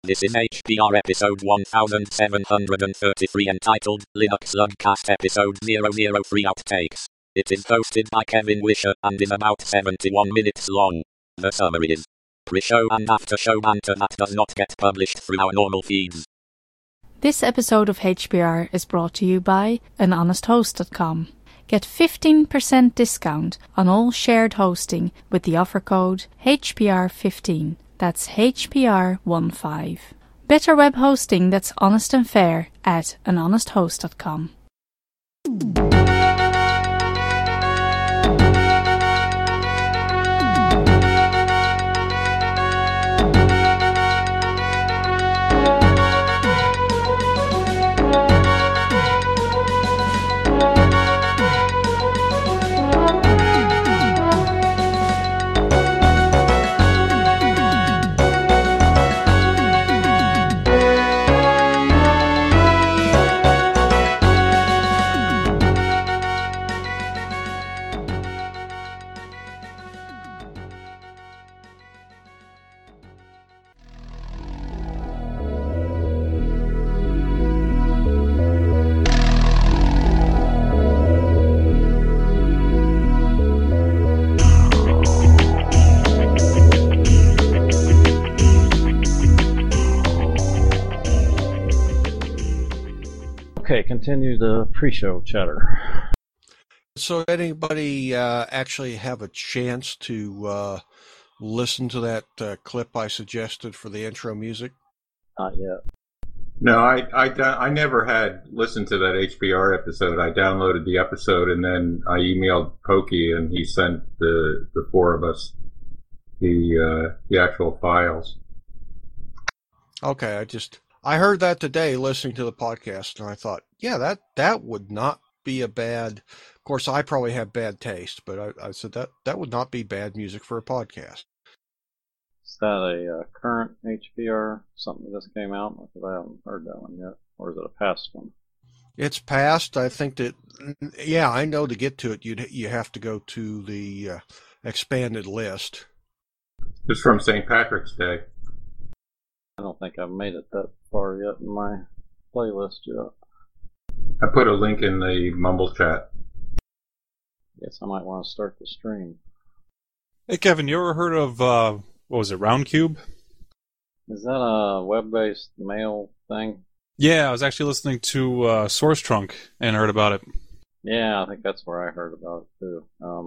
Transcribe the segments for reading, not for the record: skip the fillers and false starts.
This is HPR episode 1733 entitled Linux Lugcast episode 003 Outtakes. It is hosted by Kevin Wisher and is about 71 minutes long. The summary is pre-show and after-show banter that does not get published through our normal feeds. This episode of HPR is brought to you by anhonesthost.com. Get 15% discount on all shared hosting with the offer code HPR15. That's HPR15. Better web hosting that's honest and fair at anhonesthost.com. Okay, continue the pre-show chatter. So anybody actually have a chance to listen to that clip I suggested for the intro music? Not yet. No, I never had listened to that HBR episode. I downloaded the episode and then I emailed Pokey and he sent the four of us the actual files. Okay, I heard that today listening to the podcast, and I thought, yeah, that would not be a bad. Of course, I probably have bad taste, but I said that would not be bad music for a podcast. Is that a current HPR, something that just came out? Because I haven't heard that one yet. Or is it a past one? It's past. I think that, yeah, I know to get to it, you have to go to the expanded list. It's from St. Patrick's Day. I don't think I've made it that far yet in my playlist yet. I put a link in the Mumble chat. Guess I might want to start the stream. Hey Kevin, you ever heard of, what was it, Roundcube? Is that a web-based mail thing? Yeah, I was actually listening to Source Trunk and heard about it. Yeah, I think that's where I heard about it too.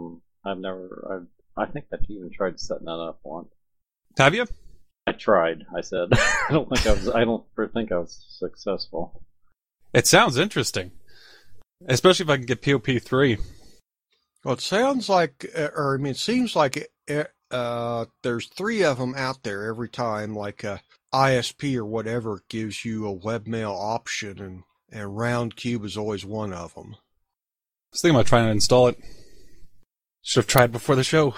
I think I've even tried setting that up once. Have you? I tried. I said I don't think I was successful. It sounds interesting, especially if I can get POP3. Well, it sounds like, it seems like there's three of them out there every time, like ISP or whatever gives you a webmail option, and Roundcube is always one of them. I was thinking about trying to install it. Should have tried before the show.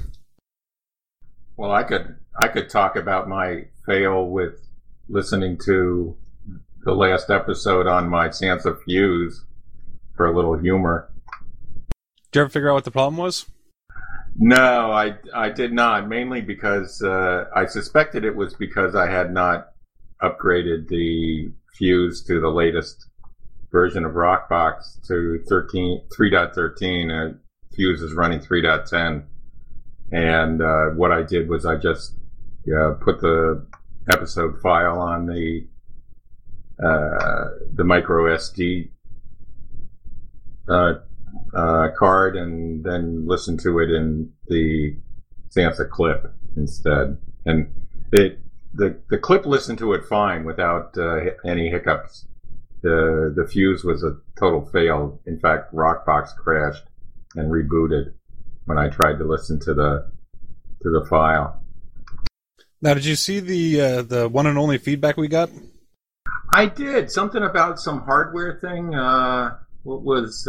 Well, I could talk about my fail with listening to the last episode on my Sansa Fuse for a little humor. Did you ever figure out what the problem was? No, I did not, mainly because I suspected it was because I had not upgraded the Fuse to the latest version of Rockbox to 3.13. Fuse is running 3.10. And what I did was I just put the episode file on the micro SD card, and then listened to it in the Sansa clip instead. And the clip listened to it fine without any hiccups. The Fuse was a total fail. In fact, Rockbox crashed and rebooted when I tried to listen to the file. Now, did you see the one and only feedback we got? I did. Something about some hardware thing. What was?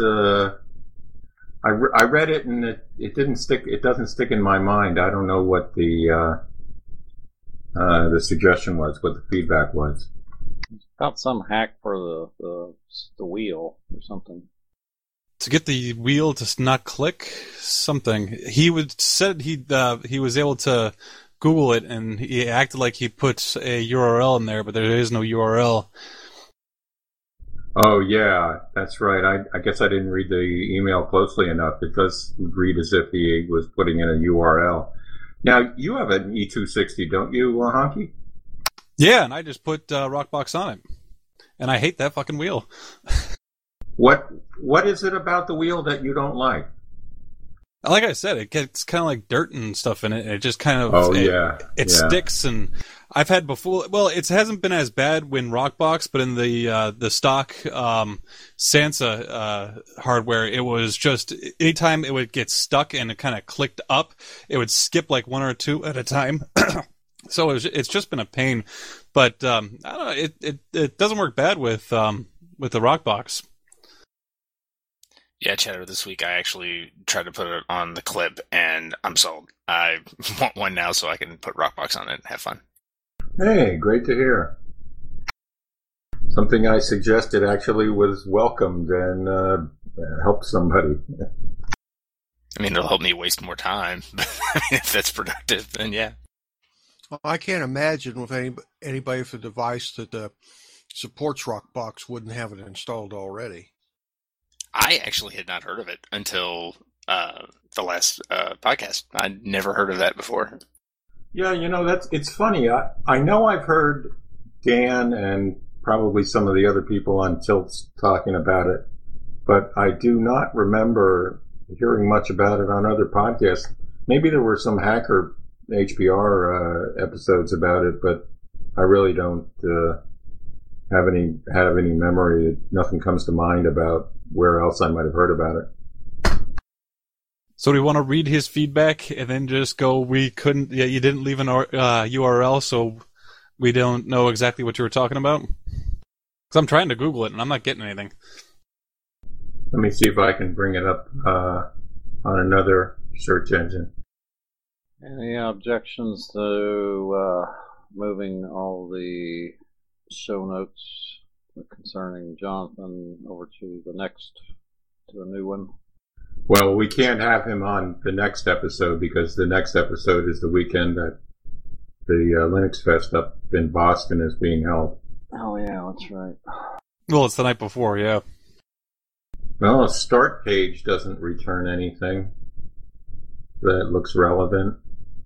I read it and it didn't stick. It doesn't stick in my mind. I don't know what the suggestion was. What the feedback was. About some hack for the wheel or something. To get the wheel to not click something. Said he was able to Google it, and he acted like he puts a URL in there, but there is no URL. Oh, yeah, that's right. I guess I didn't read the email closely enough. It does read as if he was putting in a URL. Now, you have an E260, don't you, Honky? Yeah, and I just put Rockbox on it. And I hate that fucking wheel. What is it about the wheel that you don't like? Like I said, it gets kind of like dirt and stuff in it. And it just kind of it sticks. And I've had before. Well, it hasn't been as bad when Rockbox, but in the stock Sansa hardware, it was just anytime it would get stuck and it kind of clicked up, it would skip like one or two at a time. So it's just been a pain. But I don't know. It doesn't work bad with the Rockbox. Yeah, Cheddar, this week I actually tried to put it on the clip, and I'm sold. I want one now so I can put Rockbox on it and have fun. Hey, great to hear. Something I suggested actually was welcomed and helped somebody. I mean, it'll help me waste more time. If that's productive, then yeah. I can't imagine with anybody with a device that supports Rockbox wouldn't have it installed already. I actually had not heard of it until the last podcast. I'd never heard of that before. Yeah, it's funny. I know I've heard Dan and probably some of the other people on Tilts talking about it, but I do not remember hearing much about it on other podcasts. Maybe there were some hacker HPR episodes about it, but I really don't have any memory. Nothing comes to mind about where else I might have heard about it. So do we want to read his feedback and then just go, you didn't leave an URL, so we don't know exactly what you were talking about? Because I'm trying to Google it and I'm not getting anything. Let me see if I can bring it up on another search engine. Any objections to moving all the show notes concerning Jonathan over to the new one? Well, we can't have him on the next episode because the next episode is the weekend that the Linux Fest up in Boston is being held. Oh yeah, that's right. Well, it's the night before, yeah. Well, a start page doesn't return anything that looks relevant.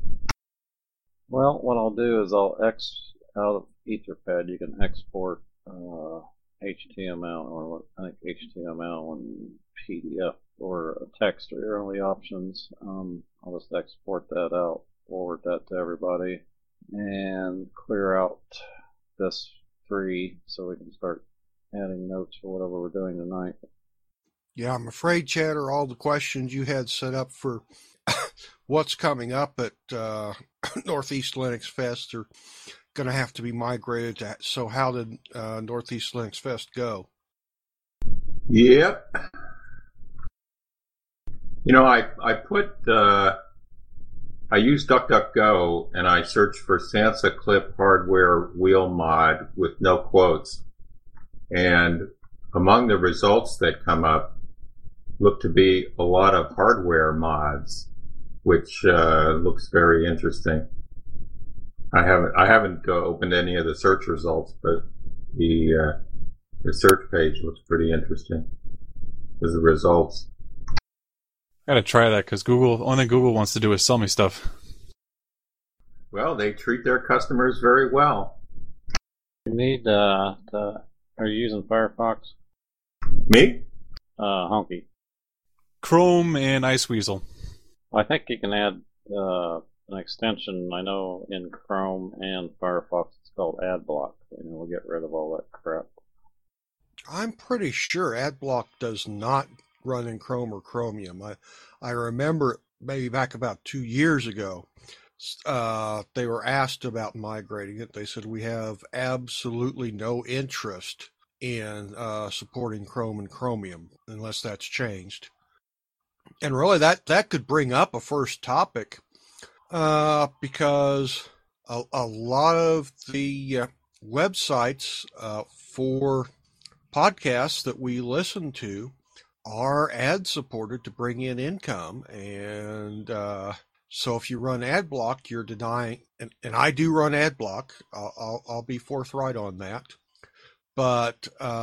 Well, what I'll do is I'll out of Etherpad. You can export HTML or I think HTML and PDF or a text are your only options. I'll just export that out, forward that to everybody, and clear out this 3 so we can start adding notes for whatever we're doing tonight. Yeah, I'm afraid, Chatter, all the questions you had set up for what's coming up at Northeast Linux Fest are going to have to be migrated to. So how did Northeast Linux Fest go? Yep. I used DuckDuckGo and I searched for Sansa Clip hardware wheel mod with no quotes. And among the results that come up look to be a lot of hardware mods, which looks very interesting. I haven't opened any of the search results, but the search page looks pretty interesting with the results. I gotta try that because only thing Google wants to do is sell me stuff. Well, they treat their customers very well. You need are you using Firefox? Me? Honky. Chrome and Iceweasel. I think you can add an extension. I know in Chrome and Firefox it's called AdBlock. We'll get rid of all that crap. I'm pretty sure AdBlock does not run in Chrome or Chromium. I remember maybe back about 2 years ago, they were asked about migrating it. They said, we have absolutely no interest in supporting Chrome and Chromium unless that's changed. And really that could bring up a first topic because a lot of the websites for podcasts that we listen to are ad supported to bring in income, and So if you run ad block, you're denying, and I do run ad block. I'll be forthright on that. But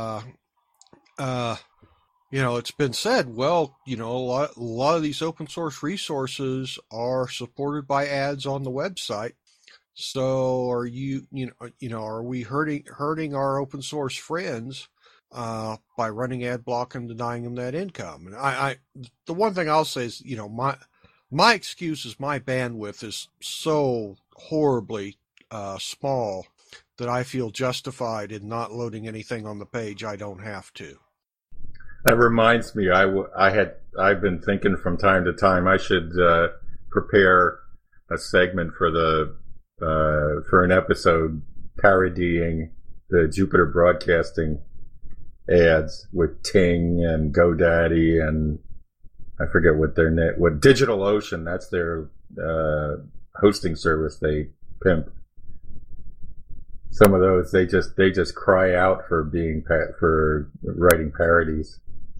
it's been said, well, a lot of these open source resources are supported by ads on the website. So are are we hurting our open source friends by running ad block and denying them that income? And the one thing I'll say is, my excuse is my bandwidth is so horribly small that I feel justified in not loading anything on the page I don't have to. That reminds me, I've been thinking from time to time I should prepare a segment for an episode parodying the Jupiter Broadcasting ads with Ting and GoDaddy and I forget what DigitalOcean, that's their hosting service they pimp. Some of those they just cry out for for writing parodies.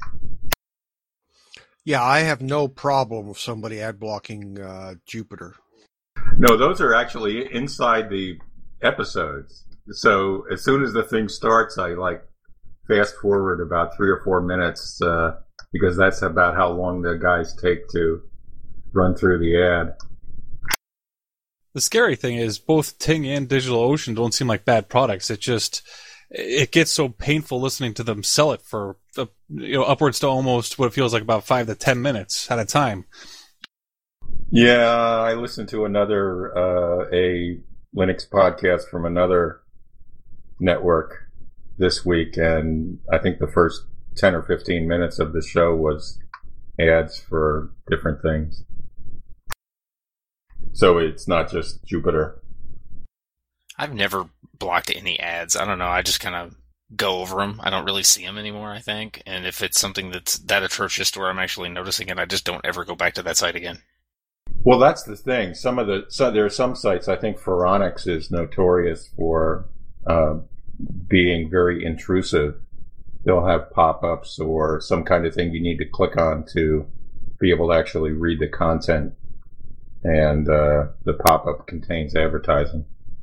Yeah, I have no problem with somebody ad blocking Jupiter. No, those are actually inside the episodes. So as soon as the thing starts, I fast forward about 3 or 4 minutes because that's about how long the guys take to run through the ad. The scary thing is both Ting and DigitalOcean don't seem like bad products. It gets so painful listening to them sell it for upwards to almost what feels like about 5 to 10 minutes at a time. Yeah, I listened to another a Linux podcast from another network this week, and I think the first 10 or 15 minutes of the show was ads for different things. So it's not just Jupiter. I've never blocked any ads. I don't know. I just kind of go over them. I don't really see them anymore, I think. And if it's something that's that atrocious to where I'm actually noticing it, I just don't ever go back to that site again. Well, that's the thing. There are some sites, I think Phoronix is notorious for being very intrusive. They'll have pop-ups or some kind of thing you need to click on to be able to actually read the content. And the pop-up contains advertising.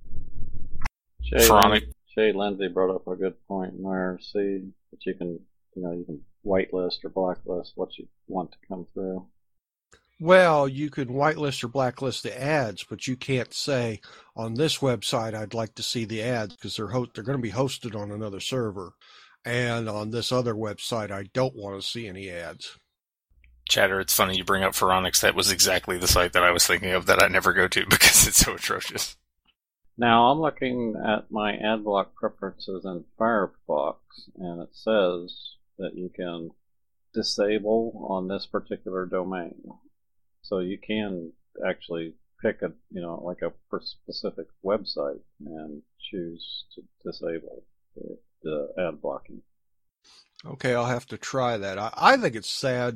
Shay Lindsay brought up a good point in there. See that you can whitelist or blacklist what you want to come through. Well, you could whitelist or blacklist the ads, but you can't say on this website I'd like to see the ads because they're going to be hosted on another server, and on this other website I don't want to see any ads. Chatter, it's funny you bring up Phoronix. That was exactly the site that I was thinking of that I never go to because it's so atrocious. Now I'm looking at my ad block preferences in Firefox, and it says that you can disable on this particular domain. So you can actually pick a specific website and choose to disable the ad blocking. Okay, I'll have to try that. I think it's sad.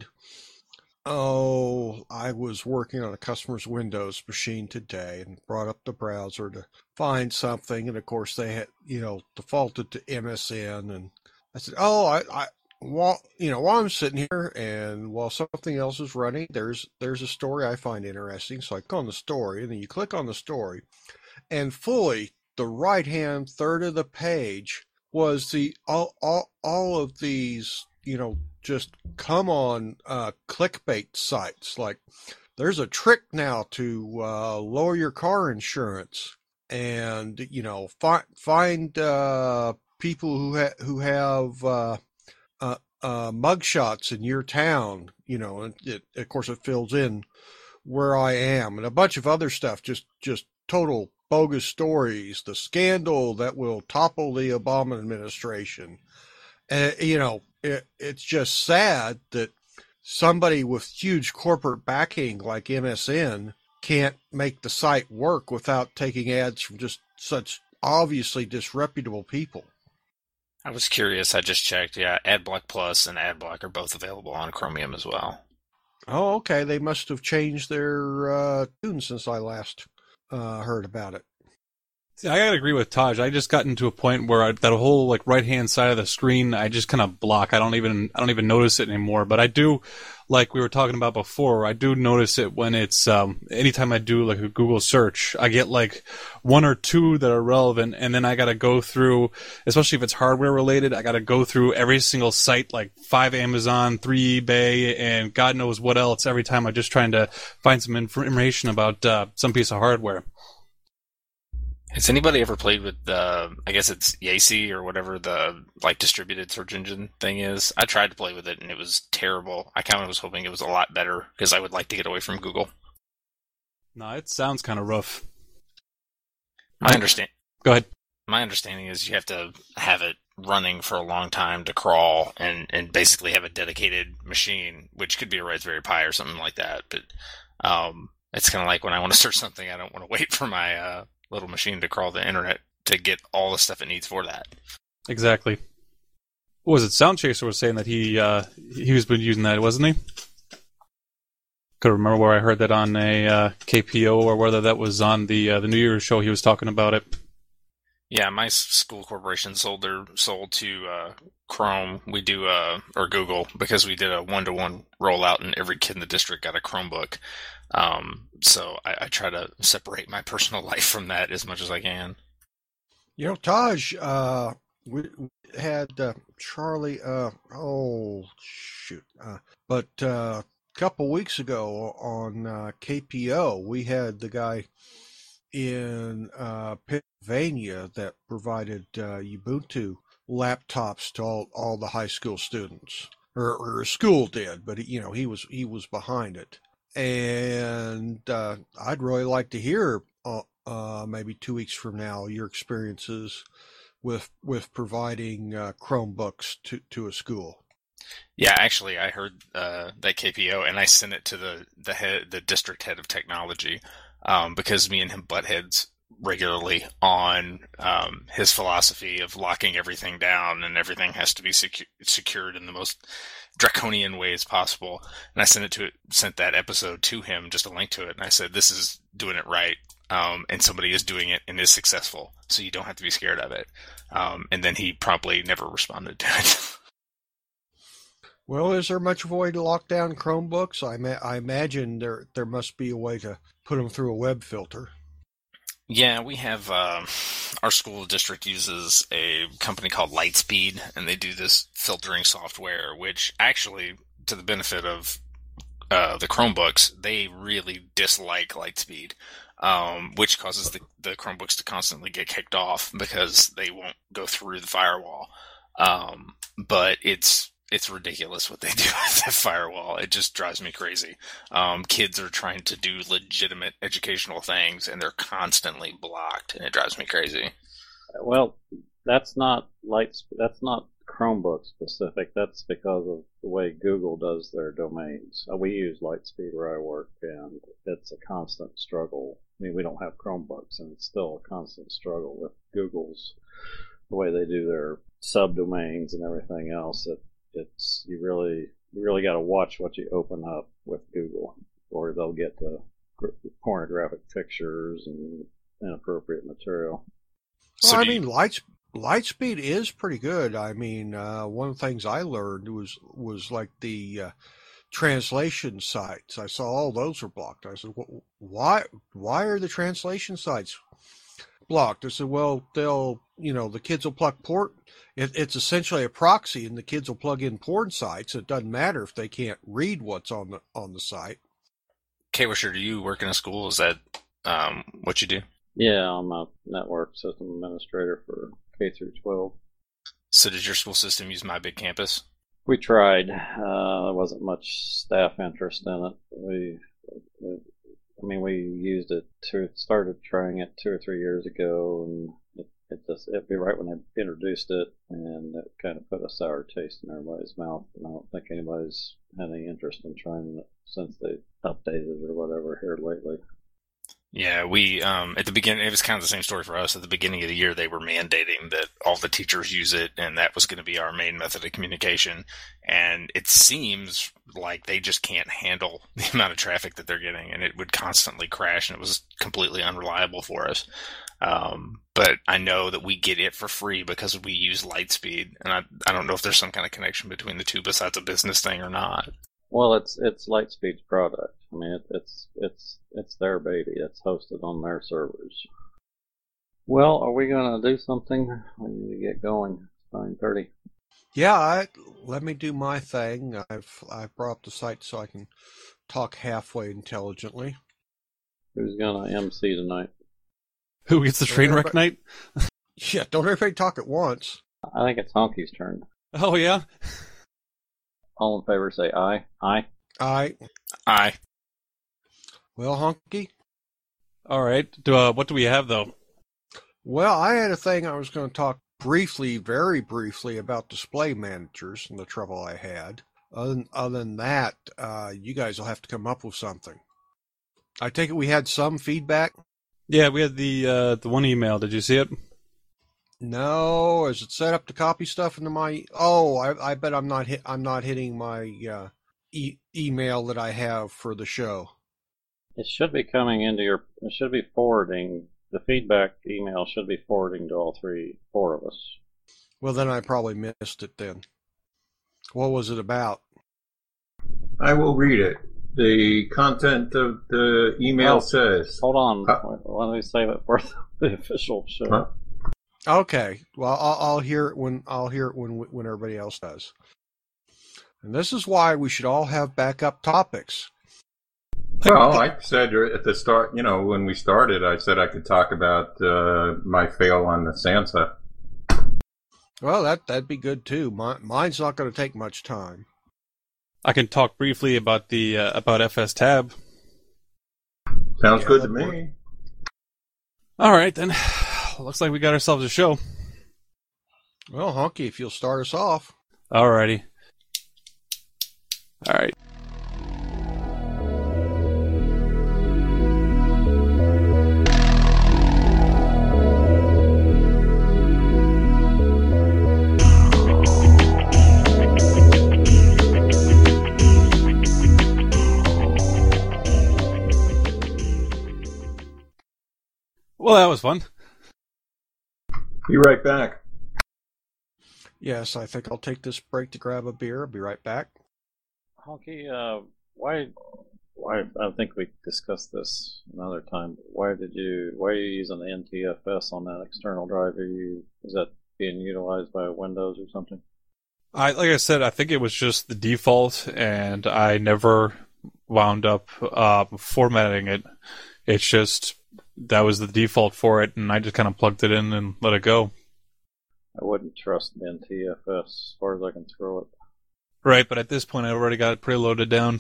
I was working on a customer's Windows machine today and brought up the browser to find something, and of course they had, defaulted to MSN, and I said, while I'm sitting here and while something else is running, there's a story I find interesting, so I click on the story, and then you click on the story, and fully the right-hand third of the page was all of these, just come on clickbait sites. Like, there's a trick now to lower your car insurance, and find people who have mugshots in your town. And of course it fills in where I am, and a bunch of other stuff. Just total bogus stories. The scandal that will topple the Obama administration. It's just sad that somebody with huge corporate backing like MSN can't make the site work without taking ads from just such obviously disreputable people. I was curious. I just checked. Yeah, AdBlock Plus and AdBlock are both available on Chromium as well. Oh, okay. They must have changed their tune since I last heard about it. See, I gotta agree with Taj. I just gotten to a point where that whole like right hand side of the screen, I just kind of block. I don't even notice it anymore. But I do, like we were talking about before, I do notice it when it's anytime I do like a Google search, I get like one or two that are relevant, and then I gotta go through, especially if it's hardware related, I gotta go through every single site, like 5 Amazon, 3 eBay, and God knows what else every time I'm just trying to find some information about some piece of hardware. Has anybody ever played with I guess it's Yacy or whatever the like distributed search engine thing is? I tried to play with it and it was terrible. I kind of was hoping it was a lot better because I would like to get away from Google. No, it sounds kind of rough. Go ahead. My understanding is you have to have it running for a long time to crawl and basically have a dedicated machine, which could be a Raspberry Pi or something like that. But it's kind of like when I want to search something, I don't want to wait for my little machine to crawl the internet to get all the stuff it needs for that. Exactly. What was it? Sound Chaser was saying that he was been using that, wasn't he? Couldn't remember where I heard that on a KPO or whether that was on the New Year's show. He was talking about it. Yeah, my school corporation sold to Chrome. We do or Google because we did a 1-to-1 rollout, and every kid in the district got a Chromebook. So I try to separate my personal life from that as much as I can. You know, Taj, we had Charlie. But a couple weeks ago on KPO, we had the guy in Pennsylvania that provided Ubuntu laptops to all the high school students, or school did, but he was behind it. And I'd really like to hear maybe 2 weeks from now your experiences with providing Chromebooks to a school. Yeah, actually, I heard that KPO, and I sent it to the district head of technology because me and him butt heads regularly on his philosophy of locking everything down and everything has to be secured in the most draconian ways possible. And I sent that episode to him, just a link to it, and I said, "This is doing it right, and somebody is doing it and is successful, so you don't have to be scared of it." And then he promptly never responded to it. Well, is there much of a way to lock down Chromebooks? I imagine there must be a way to put them through a web filter. Yeah, we have our school district uses a company called Lightspeed, and they do this filtering software, which actually, to the benefit of the Chromebooks, they really dislike Lightspeed, which causes the Chromebooks to constantly get kicked off because they won't go through the firewall. But it's ridiculous what they do with that firewall. It just drives me crazy. Kids are trying to do legitimate educational things, and they're constantly blocked, and it drives me crazy. Well, that's not Chromebook specific. That's because of the way Google does their domains. We use Lightspeed where I work, and it's a constant struggle. I mean, we don't have Chromebooks, and it's still a constant struggle with Google's the way they do their subdomains and everything else. It's you really got to watch what you open up with Google, or they'll get the pornographic pictures and inappropriate material. Well, I mean, Lightspeed is pretty good. I mean, one of the things I learned was like the translation sites. I saw all those were blocked. I said, why are the translation sites blocked? I said, well, the kids will plug port. It's essentially a proxy, and the kids will plug in porn sites. It doesn't matter if they can't read what's on the site. Kwisher, do you work in a school? Is that what you do? Yeah, I'm a network system administrator for K through 12. So did your school system use My Big Campus? We tried. There wasn't much staff interest in it. We used it started trying it 2 or 3 years ago, and it'd be right when they introduced it, and it kind of put a sour taste in everybody's mouth. And I don't think anybody's had any interest in trying it since they updated it or whatever here lately. Yeah, we at the beginning, it was kind of the same story for us. At the beginning of the year, they were mandating that all the teachers use it, and that was going to be our main method of communication. And it seems like they just can't handle the amount of traffic that they're getting, and it would constantly crash, and it was completely unreliable for us. But I know that we get it for free because we use Lightspeed, and I don't know if there's some kind of connection between the two besides a business thing or not. Well, it's Lightspeed's product. I mean, it's their baby. It's hosted on their servers. Well, are we going to do something? We need to get going. It's 9:30. Yeah, let me do my thing. I've brought up the site so I can talk halfway intelligently. Who's going to MC tonight? Who gets the train wreck night? Yeah, don't everybody talk at once. I think it's Honky's turn. Oh, yeah? All in favor say aye. Aye. Aye. Well, Honky? All right. What do we have, though? Well, I had a thing I was going to talk briefly, very briefly, about display managers and the trouble I had. Other than that, you guys will have to come up with something. I take it we had some feedback? Yeah, we had the one email. Did you see it? No. Is it set up to copy stuff into my? Oh, I bet I'm not hitting my email that I have for the show. It should be coming into your. It should be forwarding. The feedback email should be forwarding to all four of us. Well, then I probably missed it then. What was it about? I will read it. The content of the email says... Hold on. Let me save it for the official show. Huh? Okay. Well, I'll hear it when everybody else does. And this is why we should all have backup topics. Well, I said at the start, when we started, I said I could talk about my fail on the Sansa. Well, that'd be good too. Mine's not going to take much time. I can talk briefly about the about FS Tab. Sounds good to me. All right, then. Looks like we got ourselves a show. Well, Honky, if you'll start us off. Alrighty. All right. Well, that was fun. Be right back. Yes, I think I'll take this break to grab a beer. I'll be right back. Honky, why? I think we discussed this another time. Why are you using NTFS on that external drive? Is that being utilized by Windows or something? Like I said, I think it was just the default, and I never wound up formatting it. It's just that was the default for it, and I just kind of plugged it in and let it go. I wouldn't trust NTFS as far as I can throw it. Right, but at this point, I already got it preloaded down.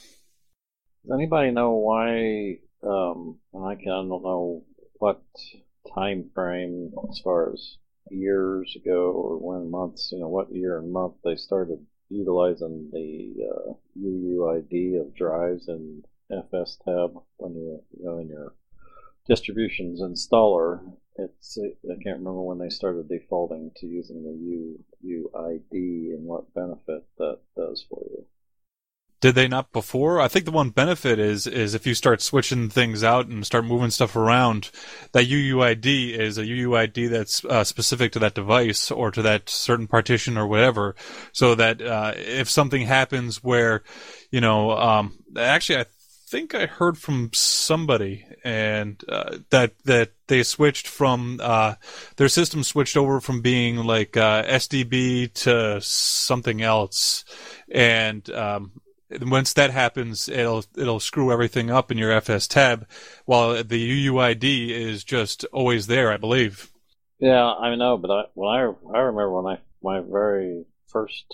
Does anybody know why? I don't know what time frame, as far as years ago or when months, what year and month they started utilizing the UUID of drives in FS tab when in your distributions installer. I can't remember when they started defaulting to using the UUID and what benefit that does for you. Did they not before? I think the one benefit is if you start switching things out and start moving stuff around, that UUID is a UUID that's specific to that device or to that certain partition or whatever, so that if something happens where, actually I think I heard from somebody and that they switched from their system switched over from being like SDB to something else, and once that happens, it'll screw everything up in your FS tab, while the UUID is just always there, I believe. Yeah, I know, but I remember when my very first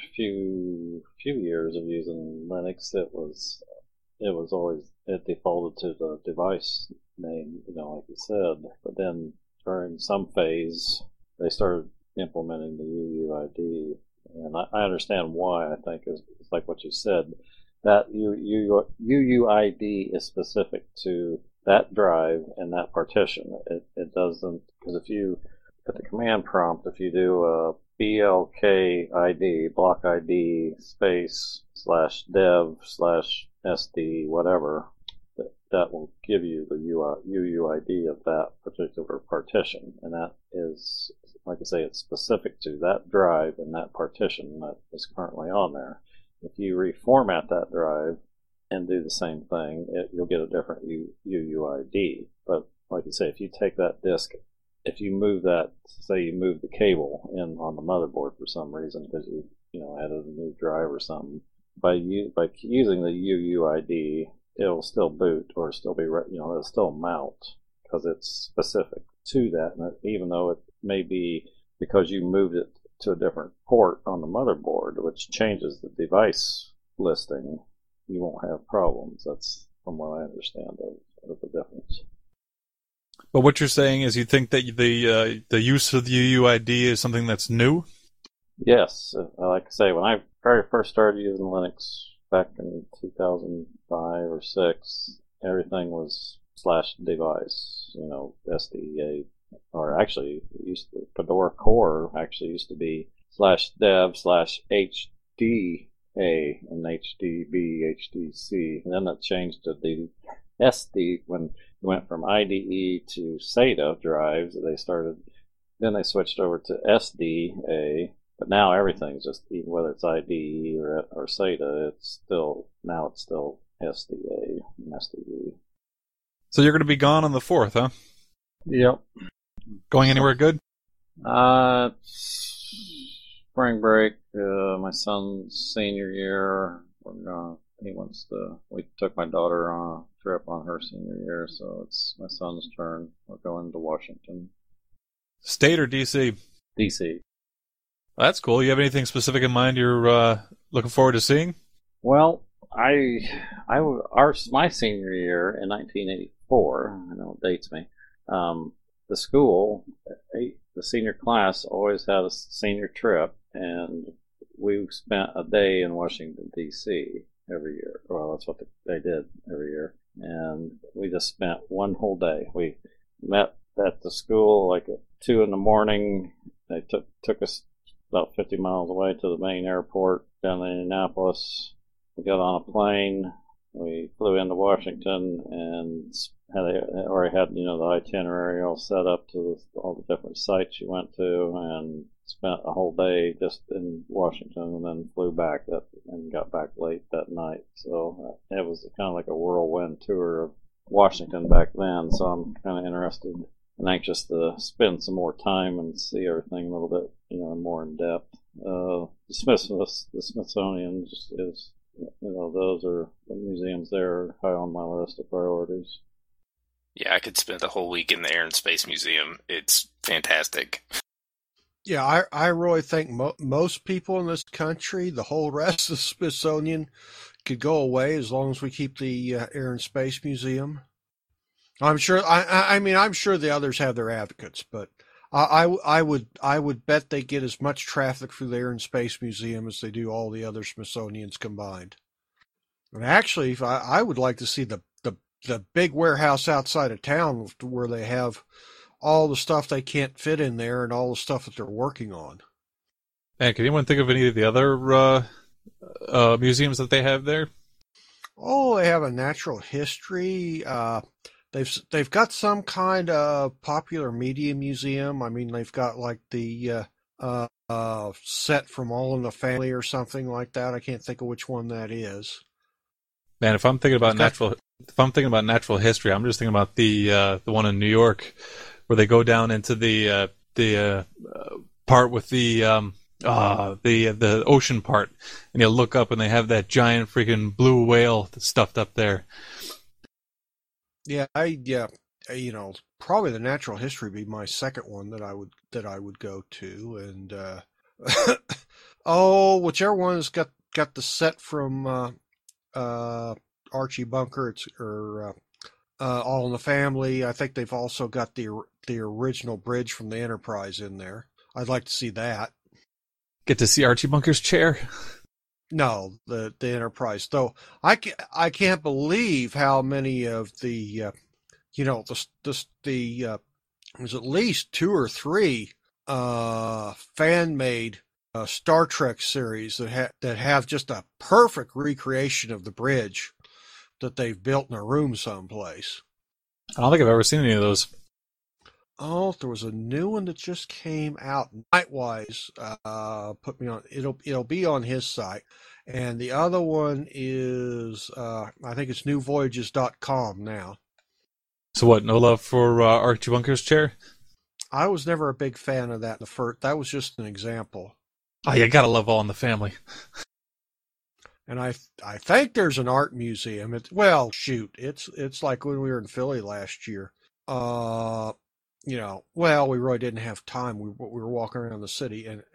few years of using Linux, it was always, it defaulted to the device name, like you said. But then during some phase, they started implementing the UUID. And I understand why. I think it's like what you said. That UUID is specific to that drive and that partition. It doesn't, because if you at the command prompt, if you do BLK ID, block ID space /dev/SD whatever, that will give you the UUID of that particular partition, and that is, like I say, it's specific to that drive and that partition that is currently on there. If you reformat that drive and do the same thing, you'll get a different UUID. But like I say, if you take that disk, if you move that, say you move the cable in on the motherboard for some reason because you added a new drive or something, by using the UUID, it'll still boot or still be, it'll still mount because it's specific to that. And even though it may be because you moved it to a different port on the motherboard, which changes the device listing, you won't have problems. That's from what I understand of the difference. But what you're saying is you think that the use of the UUID is something that's new? Yes. Like I say, when I very first started using Linux back in 2005 or 6, everything was /device, SDA, or actually Fedora Core actually used to be /dev/HDA and HDB, HDC, and then it changed to the SD when it went from IDE to SATA drives. Then they switched over to SDA, but now everything's just, whether it's IDE or SATA, it's still SDA and SDE. So you're going to be gone on the 4th, huh? Yep. Going anywhere good? Spring break, my son's senior year. We took my daughter on a trip on her senior year, so it's my son's turn. We're going to Washington. State or DC? DC. That's cool. You have anything specific in mind you're looking forward to seeing? Well, my senior year in 1984, I know it dates me, the school, the senior class always had a senior trip, and we spent a day in Washington, D.C. every year. Well, that's what they did every year. And we just spent one whole day. We met at the school like at 2 in the morning. They took us about 50 miles away to the main airport down in Indianapolis. We got on a plane. We flew into Washington and already had the itinerary all set up to all the different sites you went to, and spent a whole day just in Washington, and then flew back and got back late that night. So it was kind of like a whirlwind tour of Washington back then. So I'm kind of interested and anxious to spend some more time and see everything a little bit, more in depth. The Smithsonian is. Those are the museums there are high on my list of priorities. Yeah, I could spend a whole week in the Air and Space Museum. It's fantastic. Yeah, I really think most people in this country, the whole rest of the Smithsonian, could go away as long as we keep the Air and Space Museum. I'm sure. I'm sure the others have their advocates, but I would bet they get as much traffic through the Air and Space Museum as they do all the other Smithsonians combined. And actually, I would like to see the big warehouse outside of town where they have all the stuff they can't fit in there and all the stuff that they're working on. And can anyone think of any of the other museums that they have there? Oh, they have a natural history. They've got some kind of popular media museum. I mean, they've got like the set from All in the Family or something like that. I can't think of which one that is. Man, if I'm thinking about natural history, I'm just thinking about the one in New York where they go down into the part with the ocean part, and you look up and they have that giant freaking blue whale stuffed up there. Yeah, probably the natural history would be my second one that I would go to, and whichever one has got the set from Archie Bunker or All in the Family. I think they've also got the original bridge from the Enterprise in there. I'd like to see that. Get to see Archie Bunker's chair. No, the Enterprise. Though I can't believe how many of the there's at least 2 or 3 fan-made Star Trek series that have just a perfect recreation of the bridge that they've built in a room someplace. I don't think I've ever seen any of those. Oh, there was a new one that just came out. Nightwise put me on. It'll be on his site, and the other one is I think it's newvoyages.com now. So what? No love for Archie Bunker's chair? I was never a big fan of that in the first. That was just an example. Oh, you gotta love All in the Family. And I think there's an art museum. It's like when we were in Philly last year. We really didn't have time. We were walking around the city, and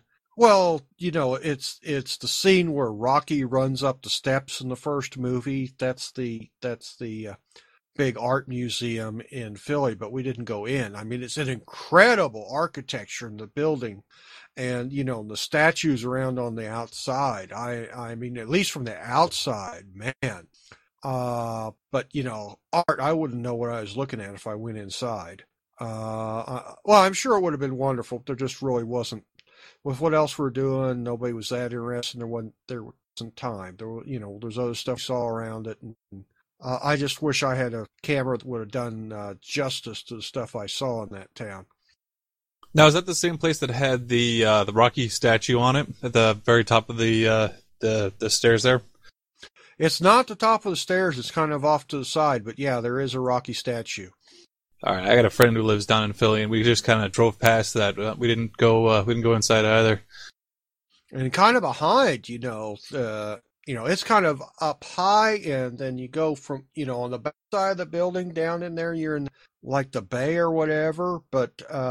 it's the scene where Rocky runs up the steps in the first movie. That's the big art museum in Philly, but we didn't go in. I mean, it's an incredible architecture in the building, and the statues around on the outside. I mean, at least from the outside, man. But art, I wouldn't know what I was looking at if I went inside. I'm sure it would have been wonderful. There just really wasn't, with what else we're doing. Nobody was that interested. There wasn't time. There's other stuff I saw around it, and I just wish I had a camera that would have done justice to the stuff I saw in that town. Now, is that the same place that had the Rocky statue on it at the very top of the stairs there? It's not the top of the stairs. It's kind of off to the side, but yeah, there is a Rocky statue. All right, I got a friend who lives down in Philly, and we just kind of drove past that. We didn't go inside either. And kind of behind, it's kind of up high, and then you go from, on the back side of the building down in there, you're in like the bay or whatever. But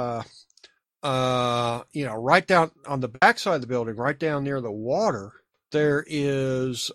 right down on the back side of the building, right down near the water, there is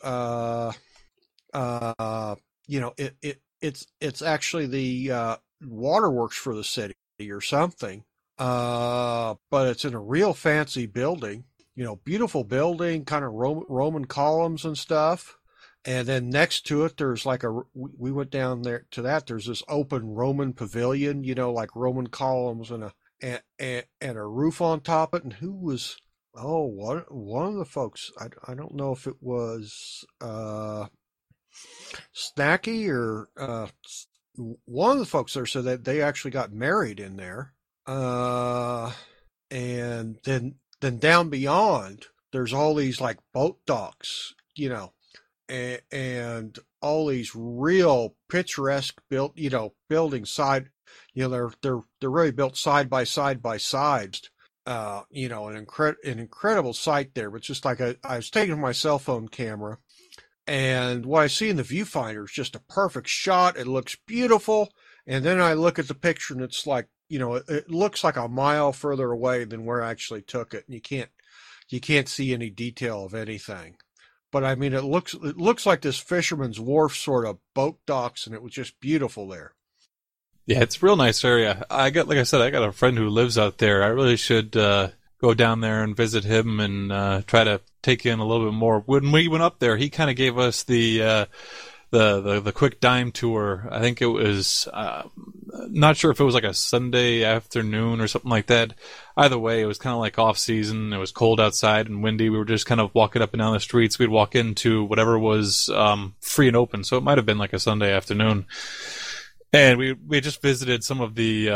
it's actually the waterworks for the city or something, but it's in a real fancy building, beautiful building, kind of Roman columns and stuff. And then next to it, there's like we went down there to that. There's this open Roman pavilion, like Roman columns and a roof on top of it. And who was? Oh, one of the folks. I don't know if it was Snacky or one of the folks there said that they actually got married in there. And then down beyond, there's all these like boat docks, and all these real picturesque buildings side, they're really built side by side by sides. An incredible sight there. But just like I was taking my cell phone camera, and what I see in the viewfinder is just a perfect shot. It looks beautiful. And then I look at the picture, and it's like, it looks like a mile further away than where I actually took it. And you can't see any detail of anything. But I mean, it looks like this fisherman's wharf sort of boat docks, and it was just beautiful there. Yeah, it's a real nice area. I got a friend who lives out there. I really should go down there and visit him and try to take in a little bit more. When we went up there, he kind of gave us the quick dime tour. I think it was not sure if it was like a Sunday afternoon or something like that. Either way, it was kind of like off season. It was cold outside and windy. We were just kind of walking up and down the streets. We'd walk into whatever was free and open, so it might have been like a Sunday afternoon. And we just visited some of the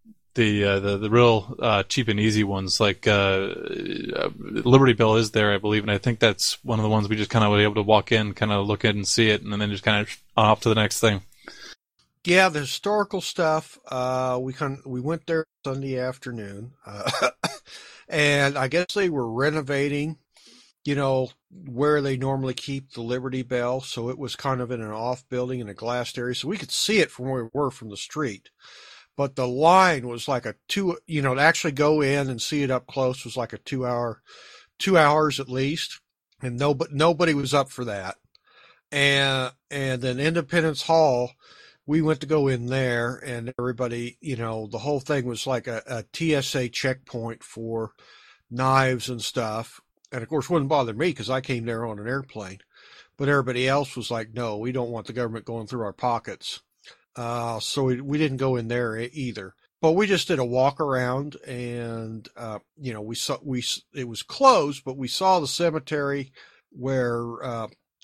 real cheap and easy ones, like Liberty Bell is there, I believe, and I think that's one of the ones we just kind of were able to walk in, kind of look at and see it, and then just kind of off to the next thing. Yeah, the historical stuff. We went there Sunday afternoon, and I guess they were renovating, where they normally keep the Liberty Bell, so it was kind of in an off building in a glassed area, so we could see it from where we were from the street. But the line was like to actually go in and see it up close was like a 2 hours at least. And nobody was up for that. And then Independence Hall, we went to go in there, and everybody, the whole thing was like a TSA checkpoint for knives and stuff. And of course, it wouldn't bother me because I came there on an airplane. But everybody else was like, no, we don't want the government going through our pockets. So we didn't go in there either, but we just did a walk around, and it was closed, but we saw the cemetery where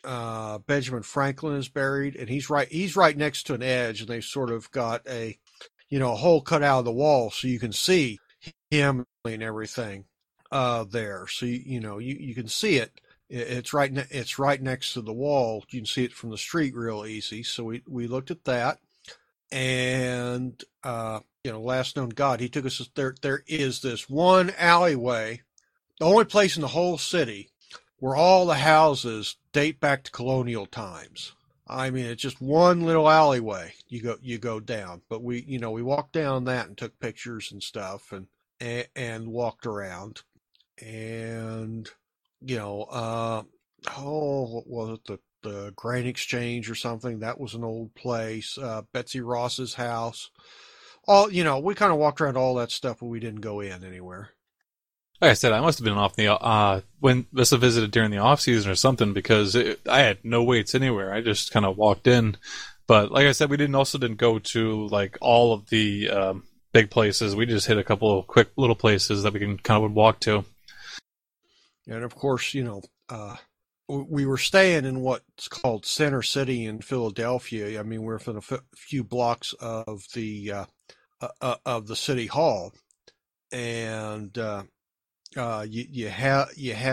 Benjamin Franklin is buried, and he's right next to an edge, and they've sort of got a hole cut out of the wall so you can see him and everything there. So you can see it. It's right next to the wall. You can see it from the street real easy. So we looked at that, and last known God, he took us there. There is this one alleyway, the only place in the whole city where all the houses date back to colonial times. I mean, it's just one little alleyway you go down. But we walked down that and took pictures and stuff and walked around. And what was it, the Grain Exchange or something? That was an old place. Betsy Ross's house. All we kind of walked around all that stuff, but we didn't go in anywhere. Like I said, I must have been off when this was visited during the off season or something, because I had no waits anywhere. I just kind of walked in. But like I said, we didn't go to like all of the big places. We just hit a couple of quick little places that we can kind of would walk to. And of course, we were staying in what's called Center City in Philadelphia. I mean, we're within a few blocks of the city hall, and you have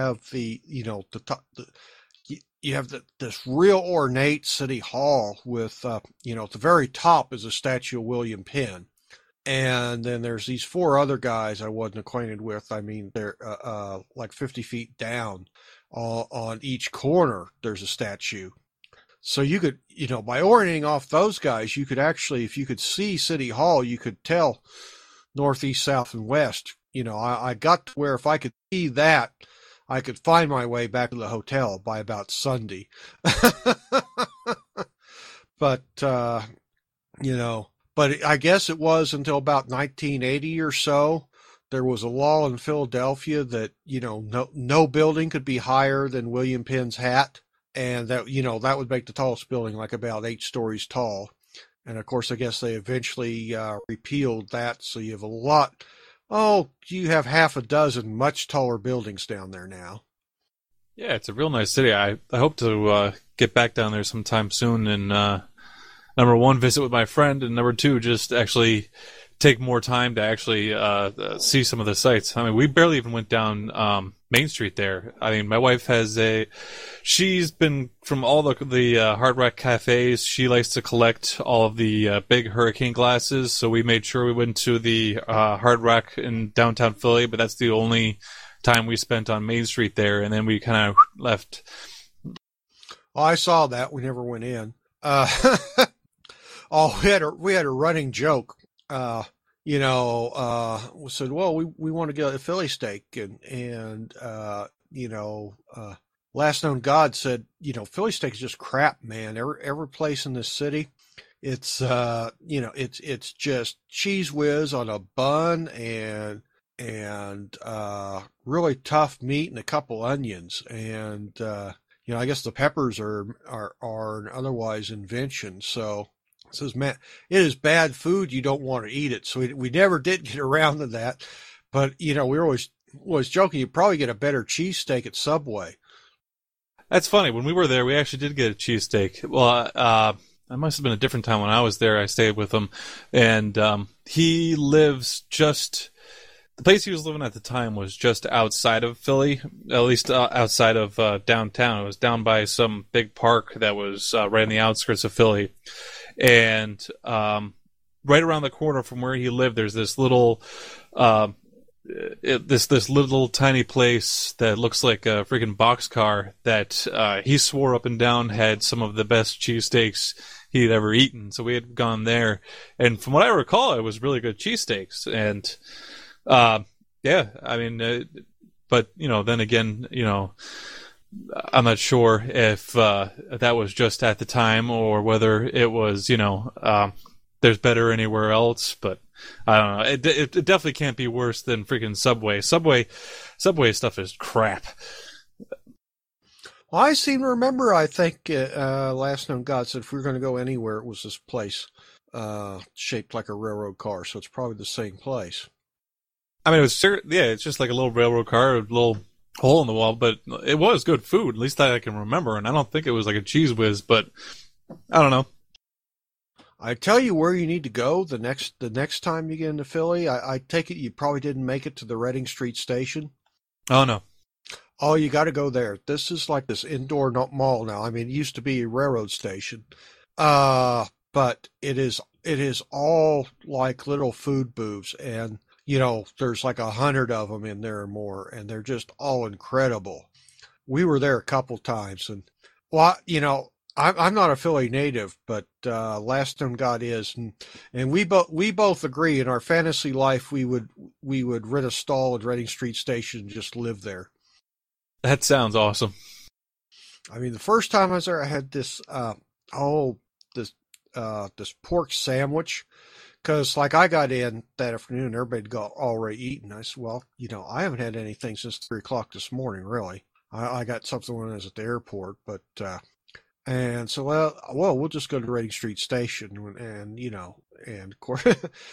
this real ornate city hall with at the very top is a statue of William Penn. And then there's these four other guys I wasn't acquainted with. I mean, they're like 50 feet down. On each corner, there's a statue. So you could, by orienting off those guys, you could actually, if you could see City Hall, you could tell north, east, south, and west. I got to where if I could see that, I could find my way back to the hotel by about Sunday. But, but I guess it was until about 1980 or so, there was a law in Philadelphia that, no building could be higher than William Penn's hat. And that, that would make the tallest building like about 8 stories tall. And of course, I guess they eventually repealed that. So you have you have half a dozen much taller buildings down there now. Yeah, it's a real nice city. I hope to get back down there sometime soon and, number one, visit with my friend, and number two, just actually take more time to actually see some of the sights. I mean, we barely even went down Main Street there. I mean, my wife she's been from all the Hard Rock cafes. She likes to collect all of the big hurricane glasses, so we made sure we went to the Hard Rock in downtown Philly, but that's the only time we spent on Main Street there, and then we kind of left. Oh, I saw that. We never went in. We had a running joke. We said, well, we want to get a Philly steak, and Last Known God said, Philly steak is just crap, man. Every place in this city, it's it's just Cheese Whiz on a bun and really tough meat and a couple onions, and I guess the peppers are an otherwise invention. So it says, man, it is bad food. You don't want to eat it. So we never did get around to that. But, we were always joking. You probably get a better cheesesteak at Subway. That's funny. When we were there, we actually did get a cheesesteak. Well, it must have been a different time when I was there. I stayed with him. And he lives the place he was living at the time was just outside of Philly, at least outside of downtown. It was down by some big park that was right on the outskirts of Philly. And right around the corner from where he lived, there's this little this little tiny place that looks like a freaking boxcar that he swore up and down had some of the best cheesesteaks he'd ever eaten. So we had gone there, and from what I recall, it was really good cheesesteaks. And yeah, I mean, but then again, I'm not sure if that was just at the time or whether it was, there's better anywhere else. But I don't know. It definitely can't be worse than freaking Subway. Subway stuff is crap. Well, I seem to remember, I think Last Known God said if we were going to go anywhere, it was this place shaped like a railroad car. So it's probably the same place. I mean, it's just like a little railroad car, a little hole in the wall, but it was good food, at least that I can remember, and I don't think it was like a cheese whiz, but I don't know. I tell you where you need to go the next time you get into Philly. I take it you probably didn't make it to the Reading Street station. Oh, no. Oh, you got to go there. This is like this indoor mall now. I mean, it used to be a railroad station, but it is all like little food booths, and there's like 100 of them in there or more, and they're just all incredible. We were there a couple times, and I'm not a Philly native, but last time God is, and we both agree in our fantasy life we would rent a stall at Reading Street Station and just live there. That sounds awesome. I mean, the first time I was there, I had this this pork sandwich, because like I got in that afternoon, everybody got already eaten. I said, well, I haven't had anything since 3:00 this morning, really. I got something when I was at the airport, but and so well, we'll just go to Reading Street Station, and and of course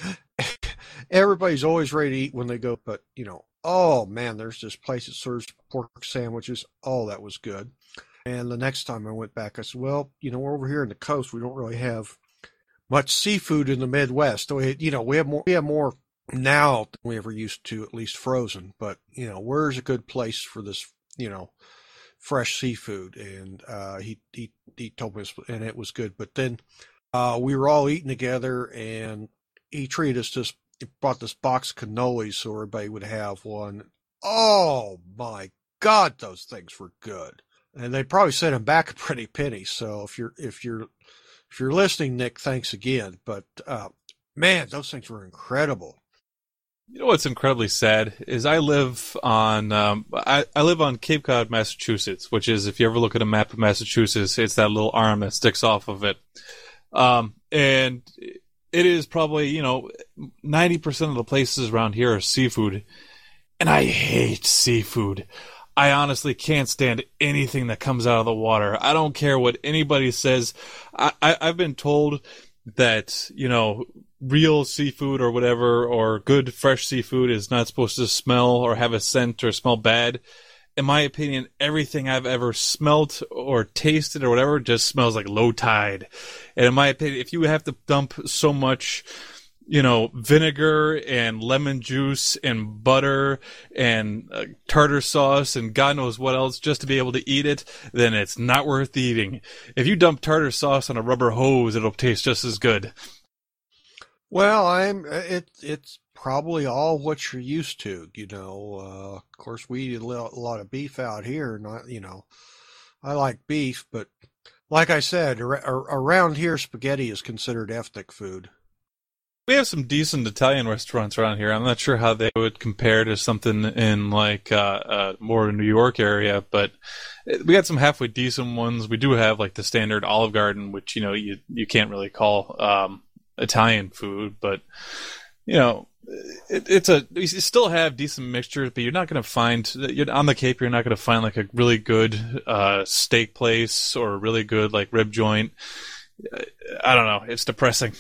everybody's always ready to eat when they go, but oh man, there's this place that serves pork sandwiches. Oh, that was good. And the next time I went back, I said, well, we're over here in the coast. We don't really have much seafood in the Midwest. So we have more now than we ever used to, at least frozen. But, where's a good place for this, fresh seafood? And he told me, and it was good. But then we were all eating together, and he treated us he brought this box of cannolis so everybody would have one. Oh my God, those things were good. And they probably sent him back a pretty penny. So if you're listening, Nick, thanks again. But man, those things were incredible. You know what's incredibly sad is I live on I live on Cape Cod, Massachusetts, which is, if you ever look at a map of Massachusetts, it's that little arm that sticks off of it. And it is probably 90% of the places around here are seafood, and I hate seafood. I honestly can't stand anything that comes out of the water. I don't care what anybody says. I've been told that, real seafood or whatever, or good fresh seafood is not supposed to smell or have a scent or smell bad. In my opinion, everything I've ever smelt or tasted or whatever just smells like low tide. And in my opinion, if you have to dump so much vinegar and lemon juice and butter and tartar sauce and God knows what else just to be able to eat it, then it's not worth eating. If you dump tartar sauce on a rubber hose, it'll taste just as good. Well, it's probably all what you're used to, Of course, we eat a lot of beef out here. Not, I like beef, but like I said, around here, spaghetti is considered ethnic food. We have some decent Italian restaurants around here. I'm not sure how they would compare to something in like more New York area, but we got some halfway decent ones. We do have like the standard Olive Garden, which you can't really call Italian food, but you still have decent mixtures. But you're not going to find on the Cape. You're not going to find like a really good steak place or a really good like rib joint. I don't know. It's depressing.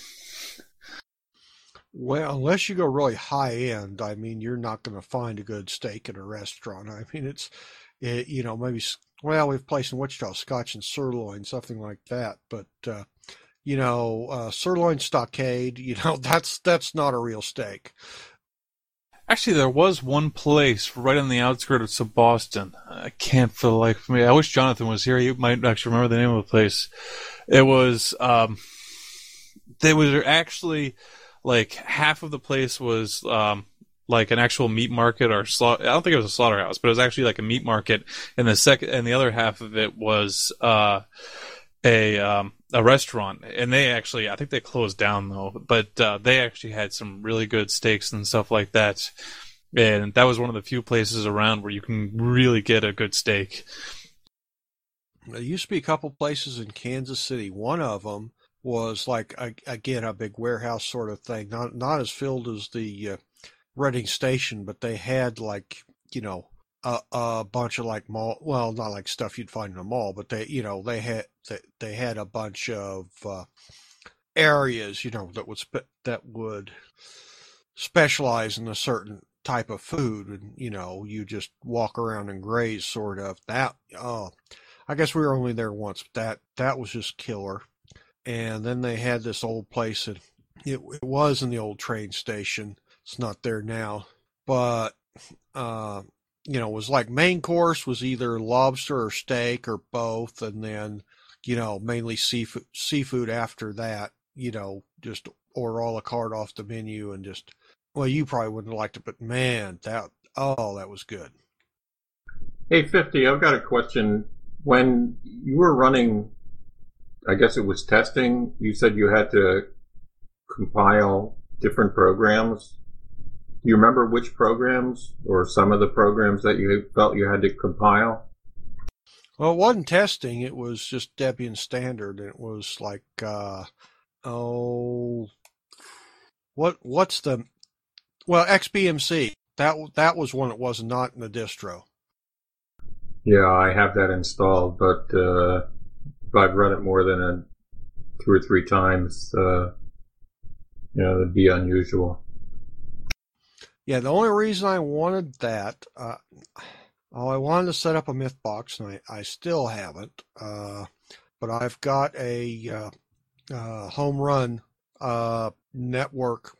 Well, unless you go really high end, I mean, you're not going to find a good steak at a restaurant. I mean, maybe, well, we have a place in Wichita, Scotch and Sirloin, something like that. But, Sirloin Stockade, that's not a real steak. Actually, there was one place right on the outskirts of Boston. I can't for the life of me. I wish Jonathan was here. He might actually remember the name of the place. It was, they were actually... like half of the place was like an actual meat market or I don't think it was a slaughterhouse, but it was actually like a meat market, and the other half of it was a restaurant. And they actually, I think they closed down though, but they actually had some really good steaks and stuff like that. And that was one of the few places around where you can really get a good steak. There used to be a couple places in Kansas City. One of them was like, again, a big warehouse sort of thing, not as filled as the Reading Station, but they had like, a bunch of like mall, well, not like stuff you'd find in a mall, but they had a bunch of areas, that would specialize in a certain type of food, and you just walk around and graze, sort of. That, I guess we were only there once, but that was just killer. And then they had this old place that it was in the old train station. It's not there now, but it was like main course was either lobster or steak or both, and then mainly seafood after that. Just order a la carte off the menu and just. Well, you probably wouldn't have liked it, but man, that was good. Hey, 50, I've got a question. When you were running, I guess it was testing, you said you had to compile different programs. Do you remember which programs or some of the programs that you felt you had to compile? Well, it wasn't testing. It was just Debian Standard. It was like, what's the... Well, XBMC. That was one that was not in the distro. Yeah, I have that installed, but if I've run it more than 2 or 3 times, it'd be unusual. Yeah, the only reason I wanted that, I wanted to set up a MythBox, and I still haven't. But I've got a home run network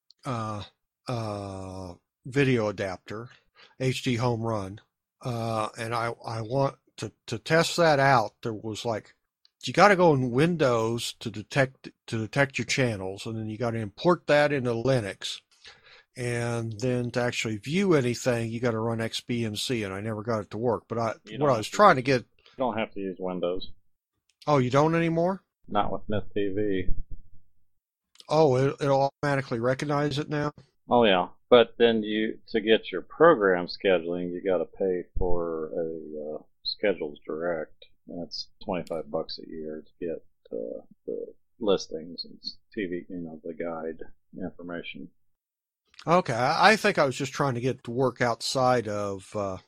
video adapter, HD home run, and I want to test that out. There was like, you got to go in Windows to detect your channels, and then you got to import that into Linux, and then to actually view anything, you got to run XBMC, and I never got it to work. But I was trying to get. You don't have to use Windows. Oh, you don't anymore? Not with Myth TV. Oh, it'll automatically recognize it now? Oh yeah, but then to get your program scheduling, you got to pay for a Schedules Direct. That's $25 a year to get the listings and TV, the guide information. Okay, I think I was just trying to get it to work outside of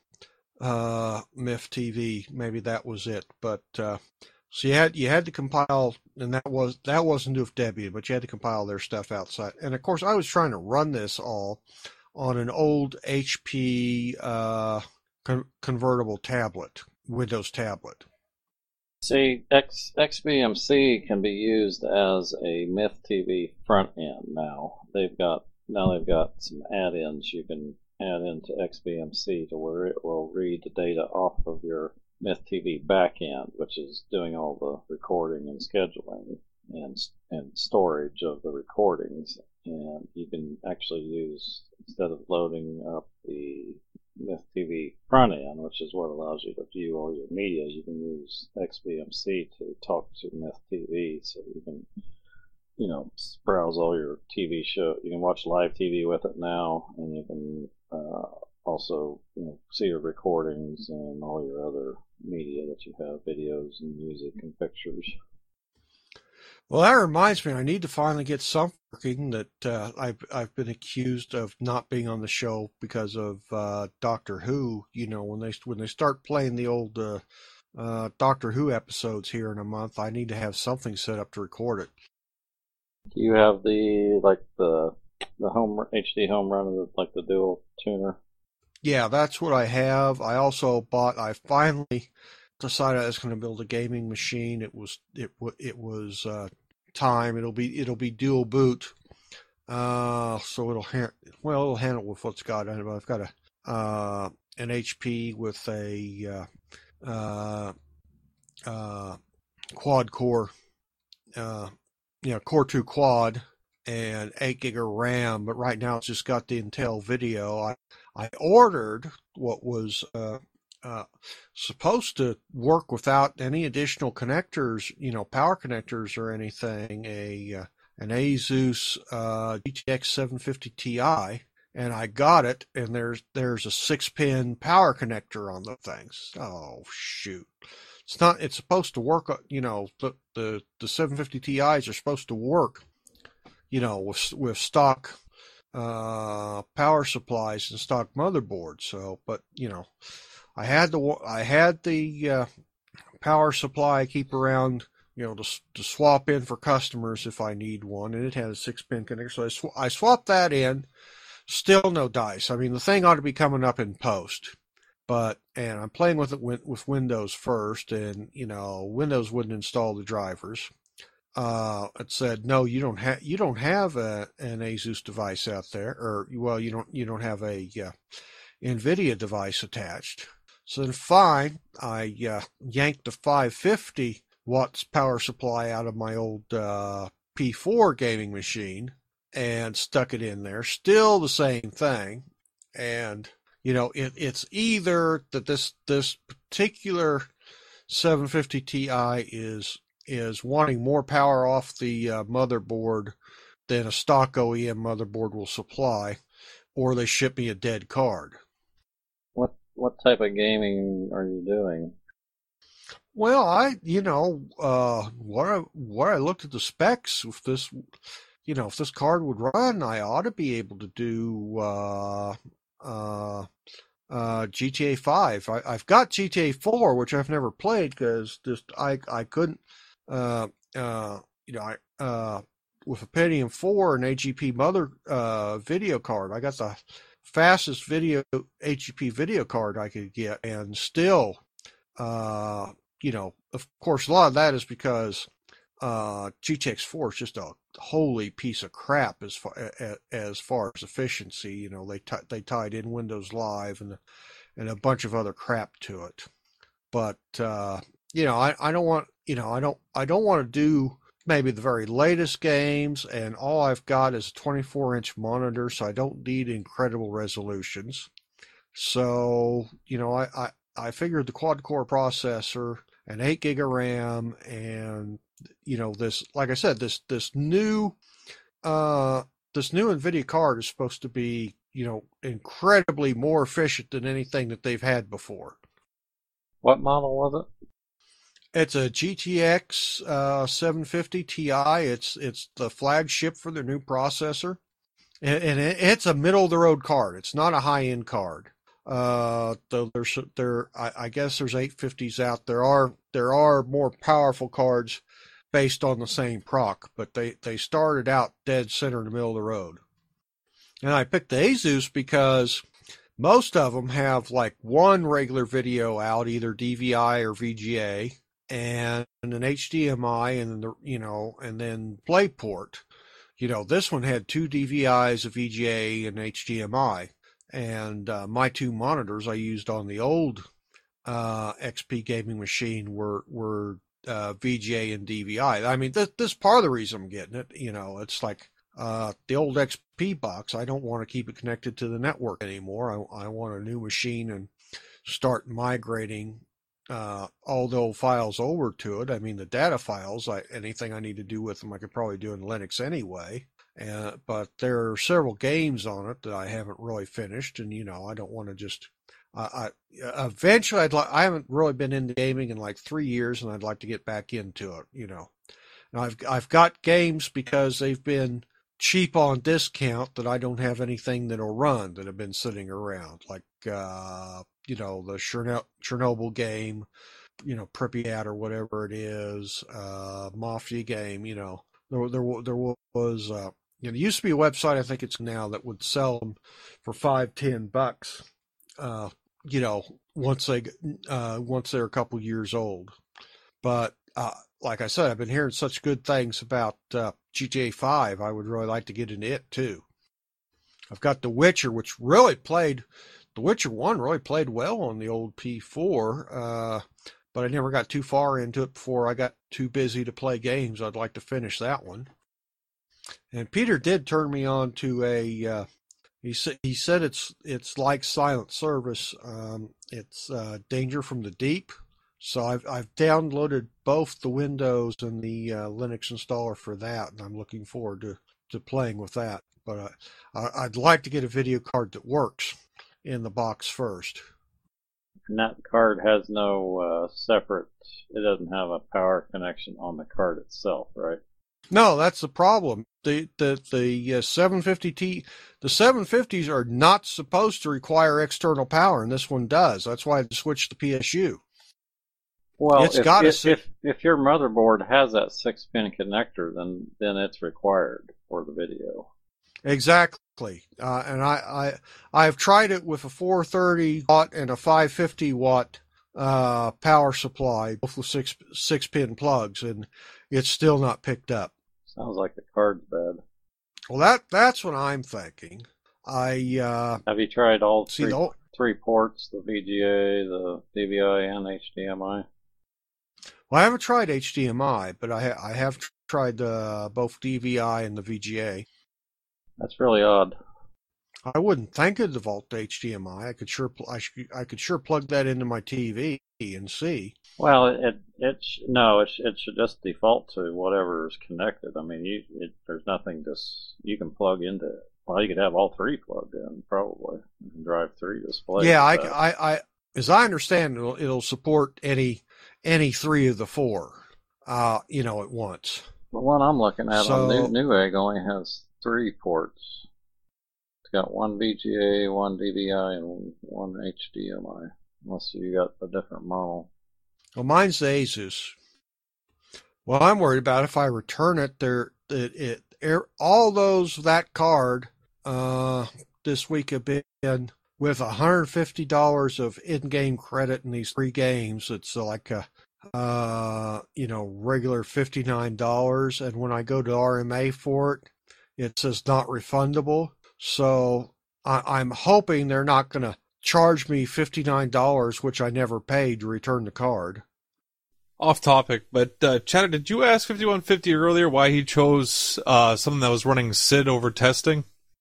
MIF TV. Maybe that was it. But so you had to compile, and that wasn't with Debian, but you had to compile their stuff outside. And of course, I was trying to run this all on an old HP convertible tablet, Windows tablet. See, XBMC can be used as a Myth TV front end now. They've got some add-ins you can add into XBMC to where it will read the data off of your Myth TV backend, which is doing all the recording and scheduling and storage of the recordings. And you can actually use, instead of loading up the Myth TV front end, which is what allows you to view all your media, you can use XBMC to talk to Myth TV, so you can, browse all your TV show. You can watch live TV with it now, and you can also, see your recordings and all your other media that you have, videos and music and pictures. Well, that reminds me, I need to finally get something working that I've been accused of not being on the show because of Doctor Who. When they start playing the old Doctor Who episodes here in a month, I need to have something set up to record it. Do you have the home HD home run, like the dual tuner? Yeah, that's what I have. I finally decided I was going to build a gaming machine. It was time. It'll be dual boot. So it'll handle with what's got on it. But I've got an HP with a quad core, Core 2 quad and 8 gig of RAM. But right now it's just got the Intel video. I ordered what was supposed to work without any additional connectors, power connectors or anything, an Asus GTX 750 Ti, and I got it, and there's a 6-pin power connector on the things. Oh shoot. It's supposed to work, the 750 Ti's are supposed to work, with stock power supplies and stock motherboards. So, but I had the power supply I keep around, to swap in for customers if I need one, and it had a 6-pin connector. So I swapped that in, Still no dice. I mean, the thing ought to be coming up in post, and I'm playing with it with Windows first, and Windows wouldn't install the drivers. It said no, you don't have an ASUS device out there, or you don't have a NVIDIA device attached. So then, fine, I yanked the 550 watts power supply out of my old P4 gaming machine and stuck it in there. Still the same thing, and it's either that this particular 750 Ti is wanting more power off the motherboard than a stock OEM motherboard will supply, or they ship me a dead card. What type of gaming are you doing? Well, what I looked at the specs, if this card would run, I ought to be able to do GTA 5. I've got GTA 4, which I've never played because I couldn't, with a Pentium 4 and AGP mother video card, I got the fastest AGP video card I could get, and still, of course, a lot of that is because GTX 4 is just a holy piece of crap as far as efficiency. They tied in Windows Live and a bunch of other crap to it. But I don't want to do maybe the very latest games, and all I've got is a 24-inch monitor, so I don't need incredible resolutions. So I figured the quad-core processor, an 8 gig of RAM, and this, like I said, this new NVIDIA card is supposed to be incredibly more efficient than anything that they've had before. What model was it? It's a GTX 750 Ti. It's the flagship for their new processor, and it's a middle of the road card. It's not a high end card. Though I guess there's 850s out. There are more powerful cards based on the same proc, but they started out dead center in the middle of the road. And I picked the Asus because most of them have like one regular video out, either DVI or VGA, and an HDMI, and then DisplayPort. This one had two DVIs, a VGA, and HDMI. And my two monitors I used on the old XP gaming machine were VGA and DVI. I mean, this is part of the reason I'm getting it. It's like the old XP box. I don't want to keep it connected to the network anymore. I want a new machine and start migrating all the old files over to it. I mean, the data files, anything I need to do with them, I could probably do in Linux anyway. But there are several games on it that I haven't really finished, and I don't want to just. Eventually, I haven't really been into gaming in like 3 years, and I'd like to get back into it. And I've got games because they've been cheap on discount that I don't have anything that'll run that have been sitting around, like the Chernobyl game, Pripyat or whatever it is, Mafia game. There was. There used to be a website, I think it's now, that would sell them for $5-10. Once they're a couple years old. But like I said, I've been hearing such good things about GTA 5. I would really like to get into it too. I've got The Witcher, which really played. The Witcher 1 really played well on the old P4, but I never got too far into it before I got too busy to play games. I'd like to finish that one. And Peter did turn me on to a. He said it's like Silent Service. It's Danger from the Deep. So I've downloaded both the Windows and the Linux installer for that, and I'm looking forward to playing with that. But I'd like to get a video card that works in the box first. And that card has no separate. It doesn't have a power connection on the card itself, right? No, that's the problem. The 750T, the 750s are not supposed to require external power, and this one does. That's why I switched to PSU. Well, if your motherboard has that 6-pin connector, then it's required for the video. Exactly. And I've tried it with a 430 watt and a 550 watt power supply, both with six pin plugs, and it's still not picked up. Sounds like the card's bad. Well, that's what I'm thinking. Have you tried all three ports, the VGA, the DVI, and HDMI? Well, I haven't tried HDMI, but I have tried both DVI and the VGA. That's really odd. I wouldn't think it'd default to HDMI. I could sure plug that into my TV and see. Well, it should just default to whatever is connected. I mean, there's nothing you can plug into it. Well, you could have all three plugged in, probably. You can drive 3 displays. Yeah, I as I understand, it'll support any 3 of the 4, at once. The one I'm looking at on Newegg only has 3 ports. It's got 1 VGA, 1 DVI, and 1 HDMI. Unless you got a different model. Well, mine's the Asus. Well, I'm worried about if I return it, all that card this week have been with $150 of in-game credit in these 3 games. It's like a regular $59, and when I go to RMA for it, it says not refundable. So I'm hoping they're not going to charge me $59, which I never paid, to return the card. Off topic, but Chatter, did you ask 5150 earlier why he chose something that was running SID over testing?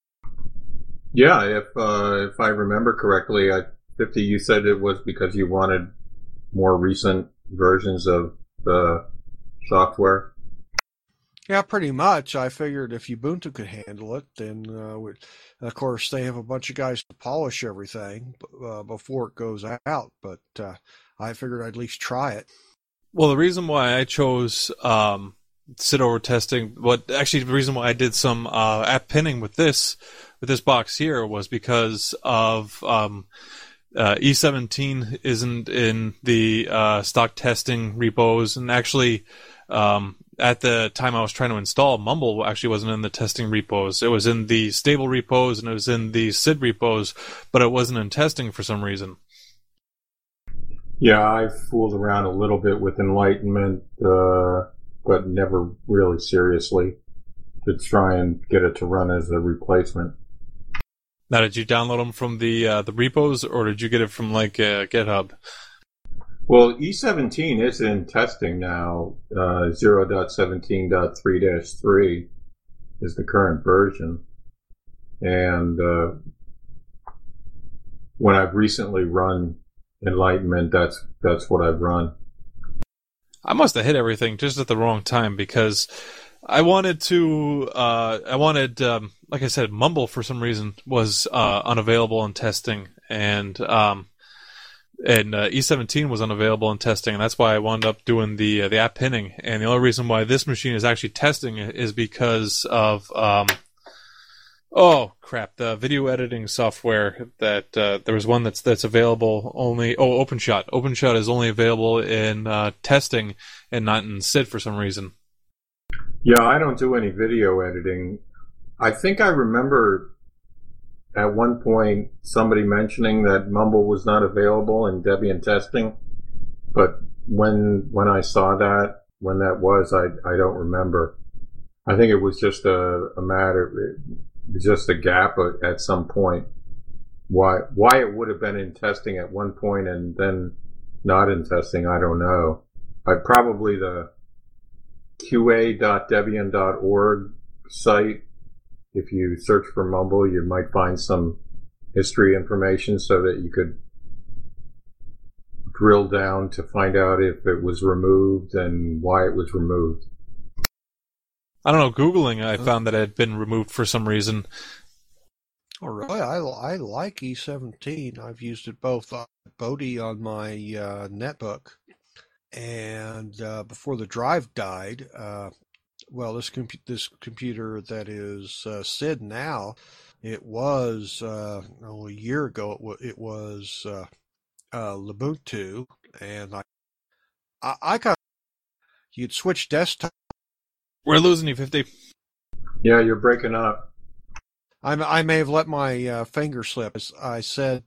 Yeah, if I remember correctly, 50, you said it was because you wanted more recent versions of the software. Yeah, pretty much. I figured if Ubuntu could handle it, then of course they have a bunch of guys to polish everything before it goes out. But I figured I'd at least try it. Well, the reason why I chose SID over testing, the reason why I did some app pinning with this box here was because of E17 isn't in the stock testing repos, and actually at the time I was trying to install, Mumble actually wasn't in the testing repos. It was in the stable repos and it was in the SID repos, but it wasn't in testing for some reason. Yeah, I fooled around a little bit with Enlightenment, but never really seriously to try and get it to run as a replacement. Now, did you download them from the repos, or did you get it from GitHub? Well, E17 is in testing now. 0.17.3-3 is the current version, and when I've recently run Enlightenment, that's what I've run. I must have hit everything just at the wrong time, because I wanted like I said, Mumble for some reason was unavailable in testing, and E17 was unavailable in testing, and that's why I wound up doing the app pinning. And the only reason why this machine is actually testing is because of the video editing software that there was one that's available only. OpenShot. OpenShot is only available in testing and not in SID for some reason. Yeah, I don't do any video editing. I think I remember at one point somebody mentioning that Mumble was not available in Debian testing, but when I saw that, when that was, I don't remember. I think it was just a matter, just a gap at some point. Why it would have been in testing at one point and then not in testing, I don't know. Probably the qa.debian.org site. If you search for Mumble, you might find some history information so that you could drill down to find out if it was removed and why it was removed. I don't know. Googling, I found that it had been removed for some reason. Oh, really? I like E17. I've used it both on Bodhi on my netbook, and before the drive died. This computer that is SID now, it was a year ago. It was Ubuntu, and I got you'd switch desktop. We're losing you, 50. Yeah, you're breaking up. I may have let my finger slip. I said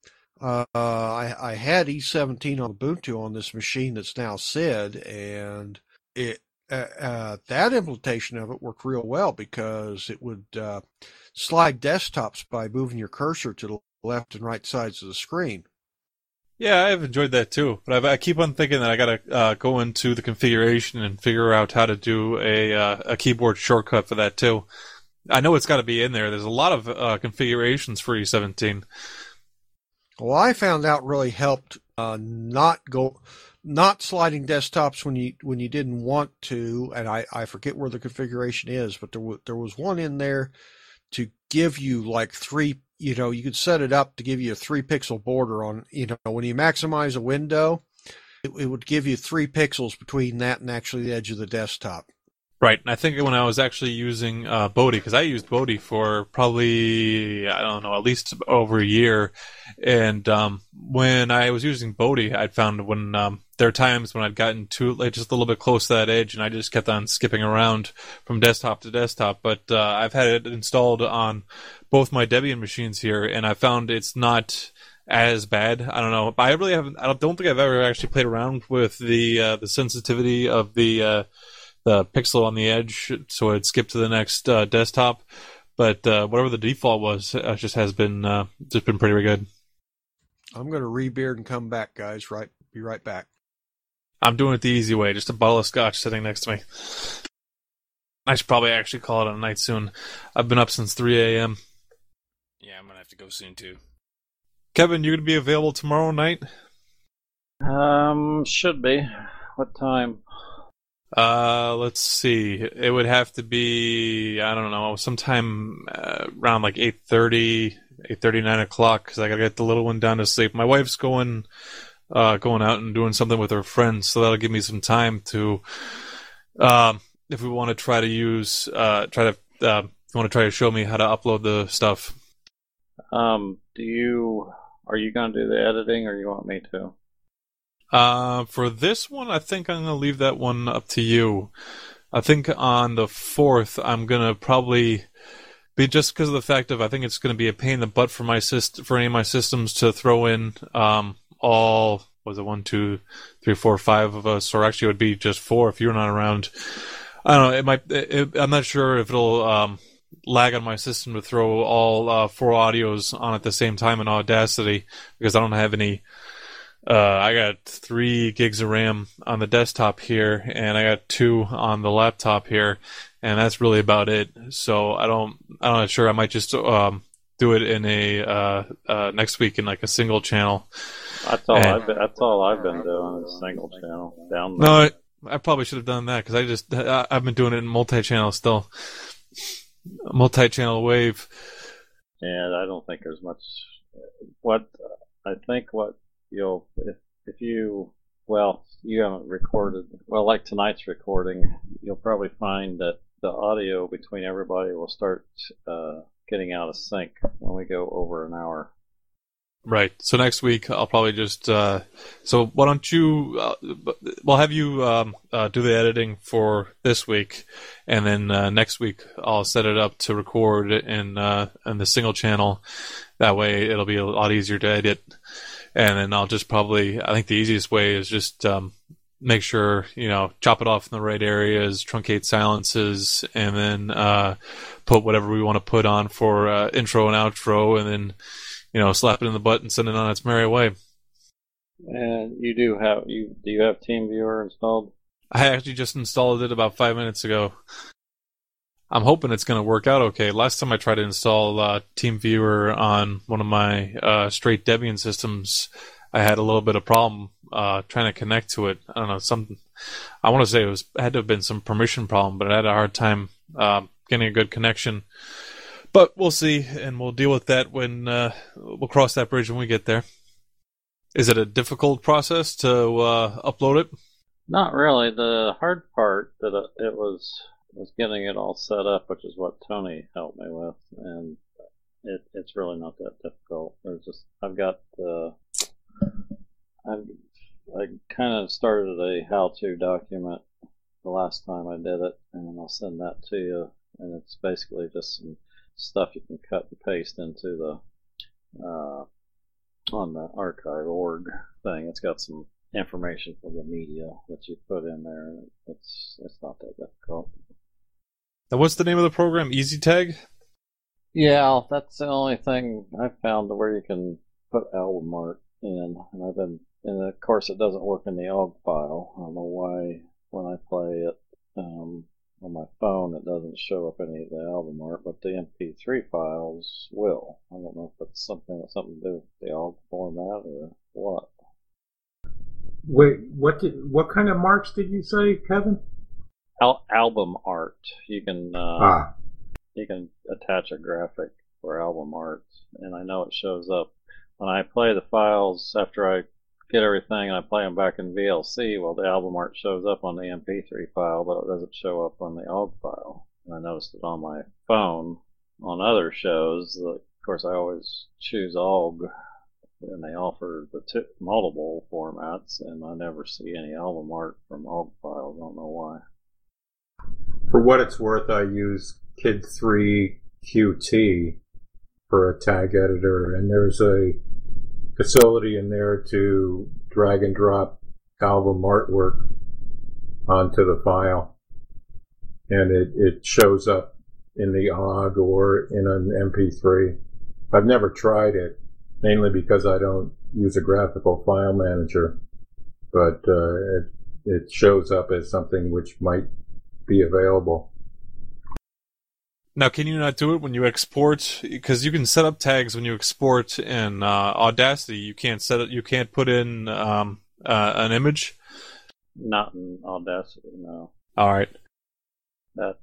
I had E17 on Ubuntu on this machine that's now SID, and it that implementation of it worked real well because it would slide desktops by moving your cursor to the left and right sides of the screen. Yeah, I've enjoyed that too, but I keep on thinking that I gotta go into the configuration and figure out how to do a keyboard shortcut for that too. I know it's got to be in there. There's a lot of configurations for E17. Well, I found out really helped not sliding desktops when you didn't want to, and I forget where the configuration is, but there was one in there to give you like three. You could set it up to give you a 3-pixel border on. When you maximize a window, it would give you 3 pixels between that and actually the edge of the desktop. Right, and I think when I was actually using Bodhi, because I used Bodhi for probably, I don't know, at least over a year, and when I was using Bodhi, I'd found when there are times when I'd gotten just a little bit close to that edge, and I just kept on skipping around from desktop to desktop, but I've had it installed on both my Debian machines here, and I found it's not as bad. I don't know. I don't think I've ever actually played around with the sensitivity of the pixel on the edge, so it'd skip to the next desktop. But whatever the default was, just has been pretty good. I'm going to rebeard and come back, guys. Be right back. I'm doing it the easy way. Just a bottle of scotch sitting next to me. I should probably actually call it a night soon. I've been up since 3 a.m. Yeah, I'm gonna have to go soon too. Kevin, you gonna be available tomorrow night? Should be. What time? Let's see. It would have to be, I don't know, sometime around like 8:30, 9 o'clock, because I gotta get the little one down to sleep. My wife's going out and doing something with her friends, so that'll give me some time to, if we want to try to use, if you want to try to show me how to upload the stuff. Are you going to do the editing, or you want me to? For this one, I think I'm going to leave that one up to you. I think on the 4th, I'm going to probably be, just because of the fact of, I think it's going to be a pain in the butt for any of my systems to throw in, all, was it 1, 2, 3, 4, 5 of us, or actually it would be just 4 if you're not around. I don't know, I'm not sure if it'll, lag on my system to throw all 4 audios on at the same time in Audacity, because I don't have any. I got 3 gigs of RAM on the desktop here, and I got 2 on the laptop here, and that's really about it. So I'm not sure. I might just do it in a next week in like a single channel. That's all I've been doing is single channel. No, I probably should have done that, because I've been doing it in multi-channel still. Multi-channel wave. And I don't think there's much. You haven't recorded, like tonight's recording, you'll probably find that the audio between everybody will start getting out of sync when we go over an hour. Right. So next week I'll probably just. So why don't you? We'll have you do the editing for this week, and then next week I'll set it up to record in the single channel. That way it'll be a lot easier to edit. And then I'll just probably. I think the easiest way is just make sure chop it off in the right areas, truncate silences, and then put whatever we want to put on for intro and outro, and then. Slap it in the butt and send it on its merry way. And do you have TeamViewer installed? I actually just installed it about 5 minutes ago. I'm hoping it's going to work out okay. Last time I tried to install TeamViewer on one of my straight Debian systems, I had a little bit of problem trying to connect to it. I don't know, I want to say it had to have been some permission problem, but I had a hard time getting a good connection. But we'll see, and we'll deal with that when we'll cross that bridge when we get there. Is it a difficult process to upload it? Not really. The hard part it was getting it all set up, which is what Tony helped me with, and it's really not that difficult. I kind of started a how-to document the last time I did it, and I'll send that to you. And it's basically just stuff you can cut and paste into the on the archive.org thing. It's got some information for the media that you put in there. It's not that difficult. Now, what's the name of the program? EasyTag? Yeah, that's the only thing I found where you can put album art in, and of course it doesn't work in the OGG file. I don't know why when I play it on my phone it doesn't show up any of the album art, but the MP3 files will. I don't know if it's something to do with the OGG format or what. Wait, what kind of marks did you say, Kevin? Album art. You can you can attach a graphic for album art, and I know it shows up when I play the files after I get everything and I play them back in VLC. Well, the album art shows up on the MP3 file, but it doesn't show up on the OGG file. And I noticed it on my phone on other shows. Of course, I always choose OGG, and they offer the multiple formats, and I never see any album art from OGG files. I don't know why. For what it's worth, I use Kid3 Qt for a tag editor, and there's a facility in there to drag and drop album artwork onto the file, and it shows up in the OGG or in an MP3. I've never tried it, mainly because I don't use a graphical file manager, but it shows up as something which might be available. Now, can you not do it when you export? Because you can set up tags when you export in Audacity. You can't set it. You can't put in an image. Not in Audacity, no. All right. That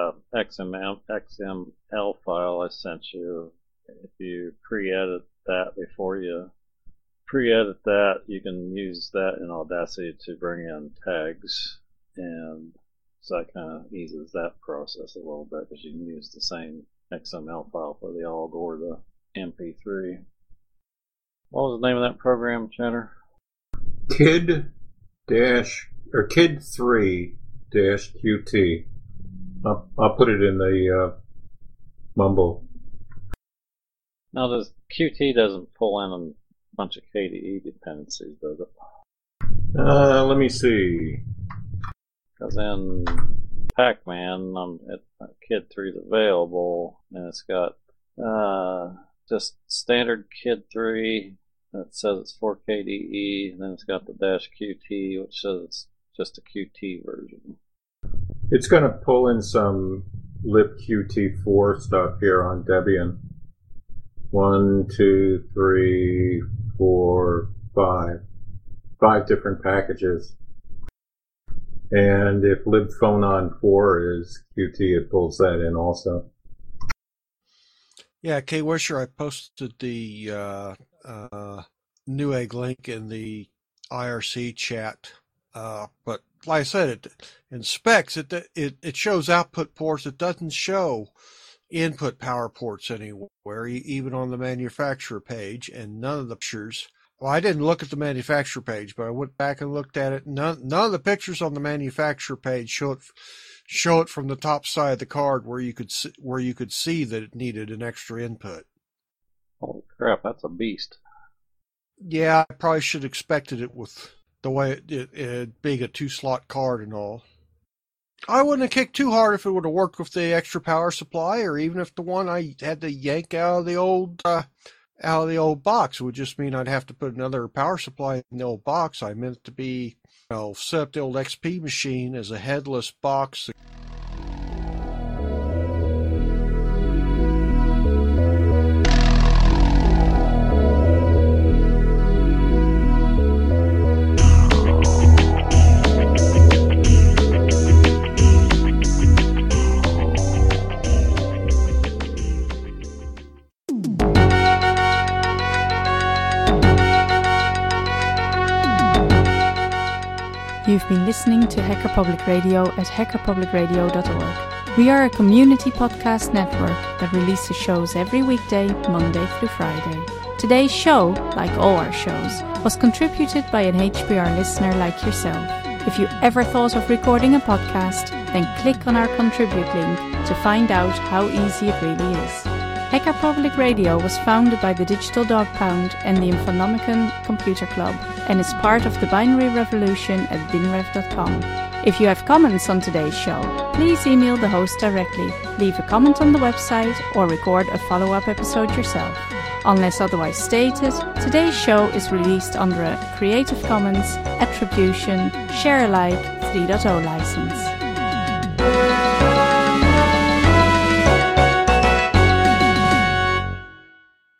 XML file I sent you, if you pre-edit that before you pre-edit that, you can use that in Audacity to bring in tags, and so that kind of eases that process a little bit, because you can use the same XML file for the OGG or the MP3. What was the name of that program, Cheddar? Kid3-Qt. I'll put it in the Mumble. Now, Qt doesn't pull in a bunch of KDE dependencies, does it? Let me see. Because in Pac-Man, Kid3 is available, and it's got just standard Kid3 that says it's for KDE, and then it's got the -Qt, which says it's just a Qt version. It's going to pull in some libqt4 stuff here on Debian. 1, 2, 3, 4, 5. 5 different packages. And if libphonon4 is Qt, it pulls that in also. Yeah, Kay Wisher, I posted the Newegg link in the IRC chat. But like I said, in specs, it shows output ports. It doesn't show input power ports anywhere, even on the manufacturer page, and none of the pictures. Well, I didn't look at the manufacturer page, but I went back and looked at it. None of the pictures on the manufacturer page show it from the top side of the card where you could see that it needed an extra input. Holy crap, that's a beast. Yeah, I probably should have expected it with the way it being a 2-slot card and all. I wouldn't have kicked too hard if it would have worked with the extra power supply, or even if the one I had to yank out of the old box. It would just mean I'd have to put another power supply in the old box. I meant it to be, set up the old XP machine as a headless box. You've been listening to Hacker Public Radio at hackerpublicradio.org. We are a community podcast network that releases shows every weekday, Monday through Friday. Today's show, like all our shows, was contributed by an HPR listener like yourself. If you ever thought of recording a podcast, then click on our contribute link to find out how easy it really is. Hacker Public Radio was founded by the Digital Dog Pound and the Infonomicon Computer Club and is part of the binary revolution at binrev.com. If you have comments on today's show, please email the host directly, leave a comment on the website, or record a follow-up episode yourself. Unless otherwise stated, today's show is released under a Creative Commons Attribution Share Alike 3.0 license.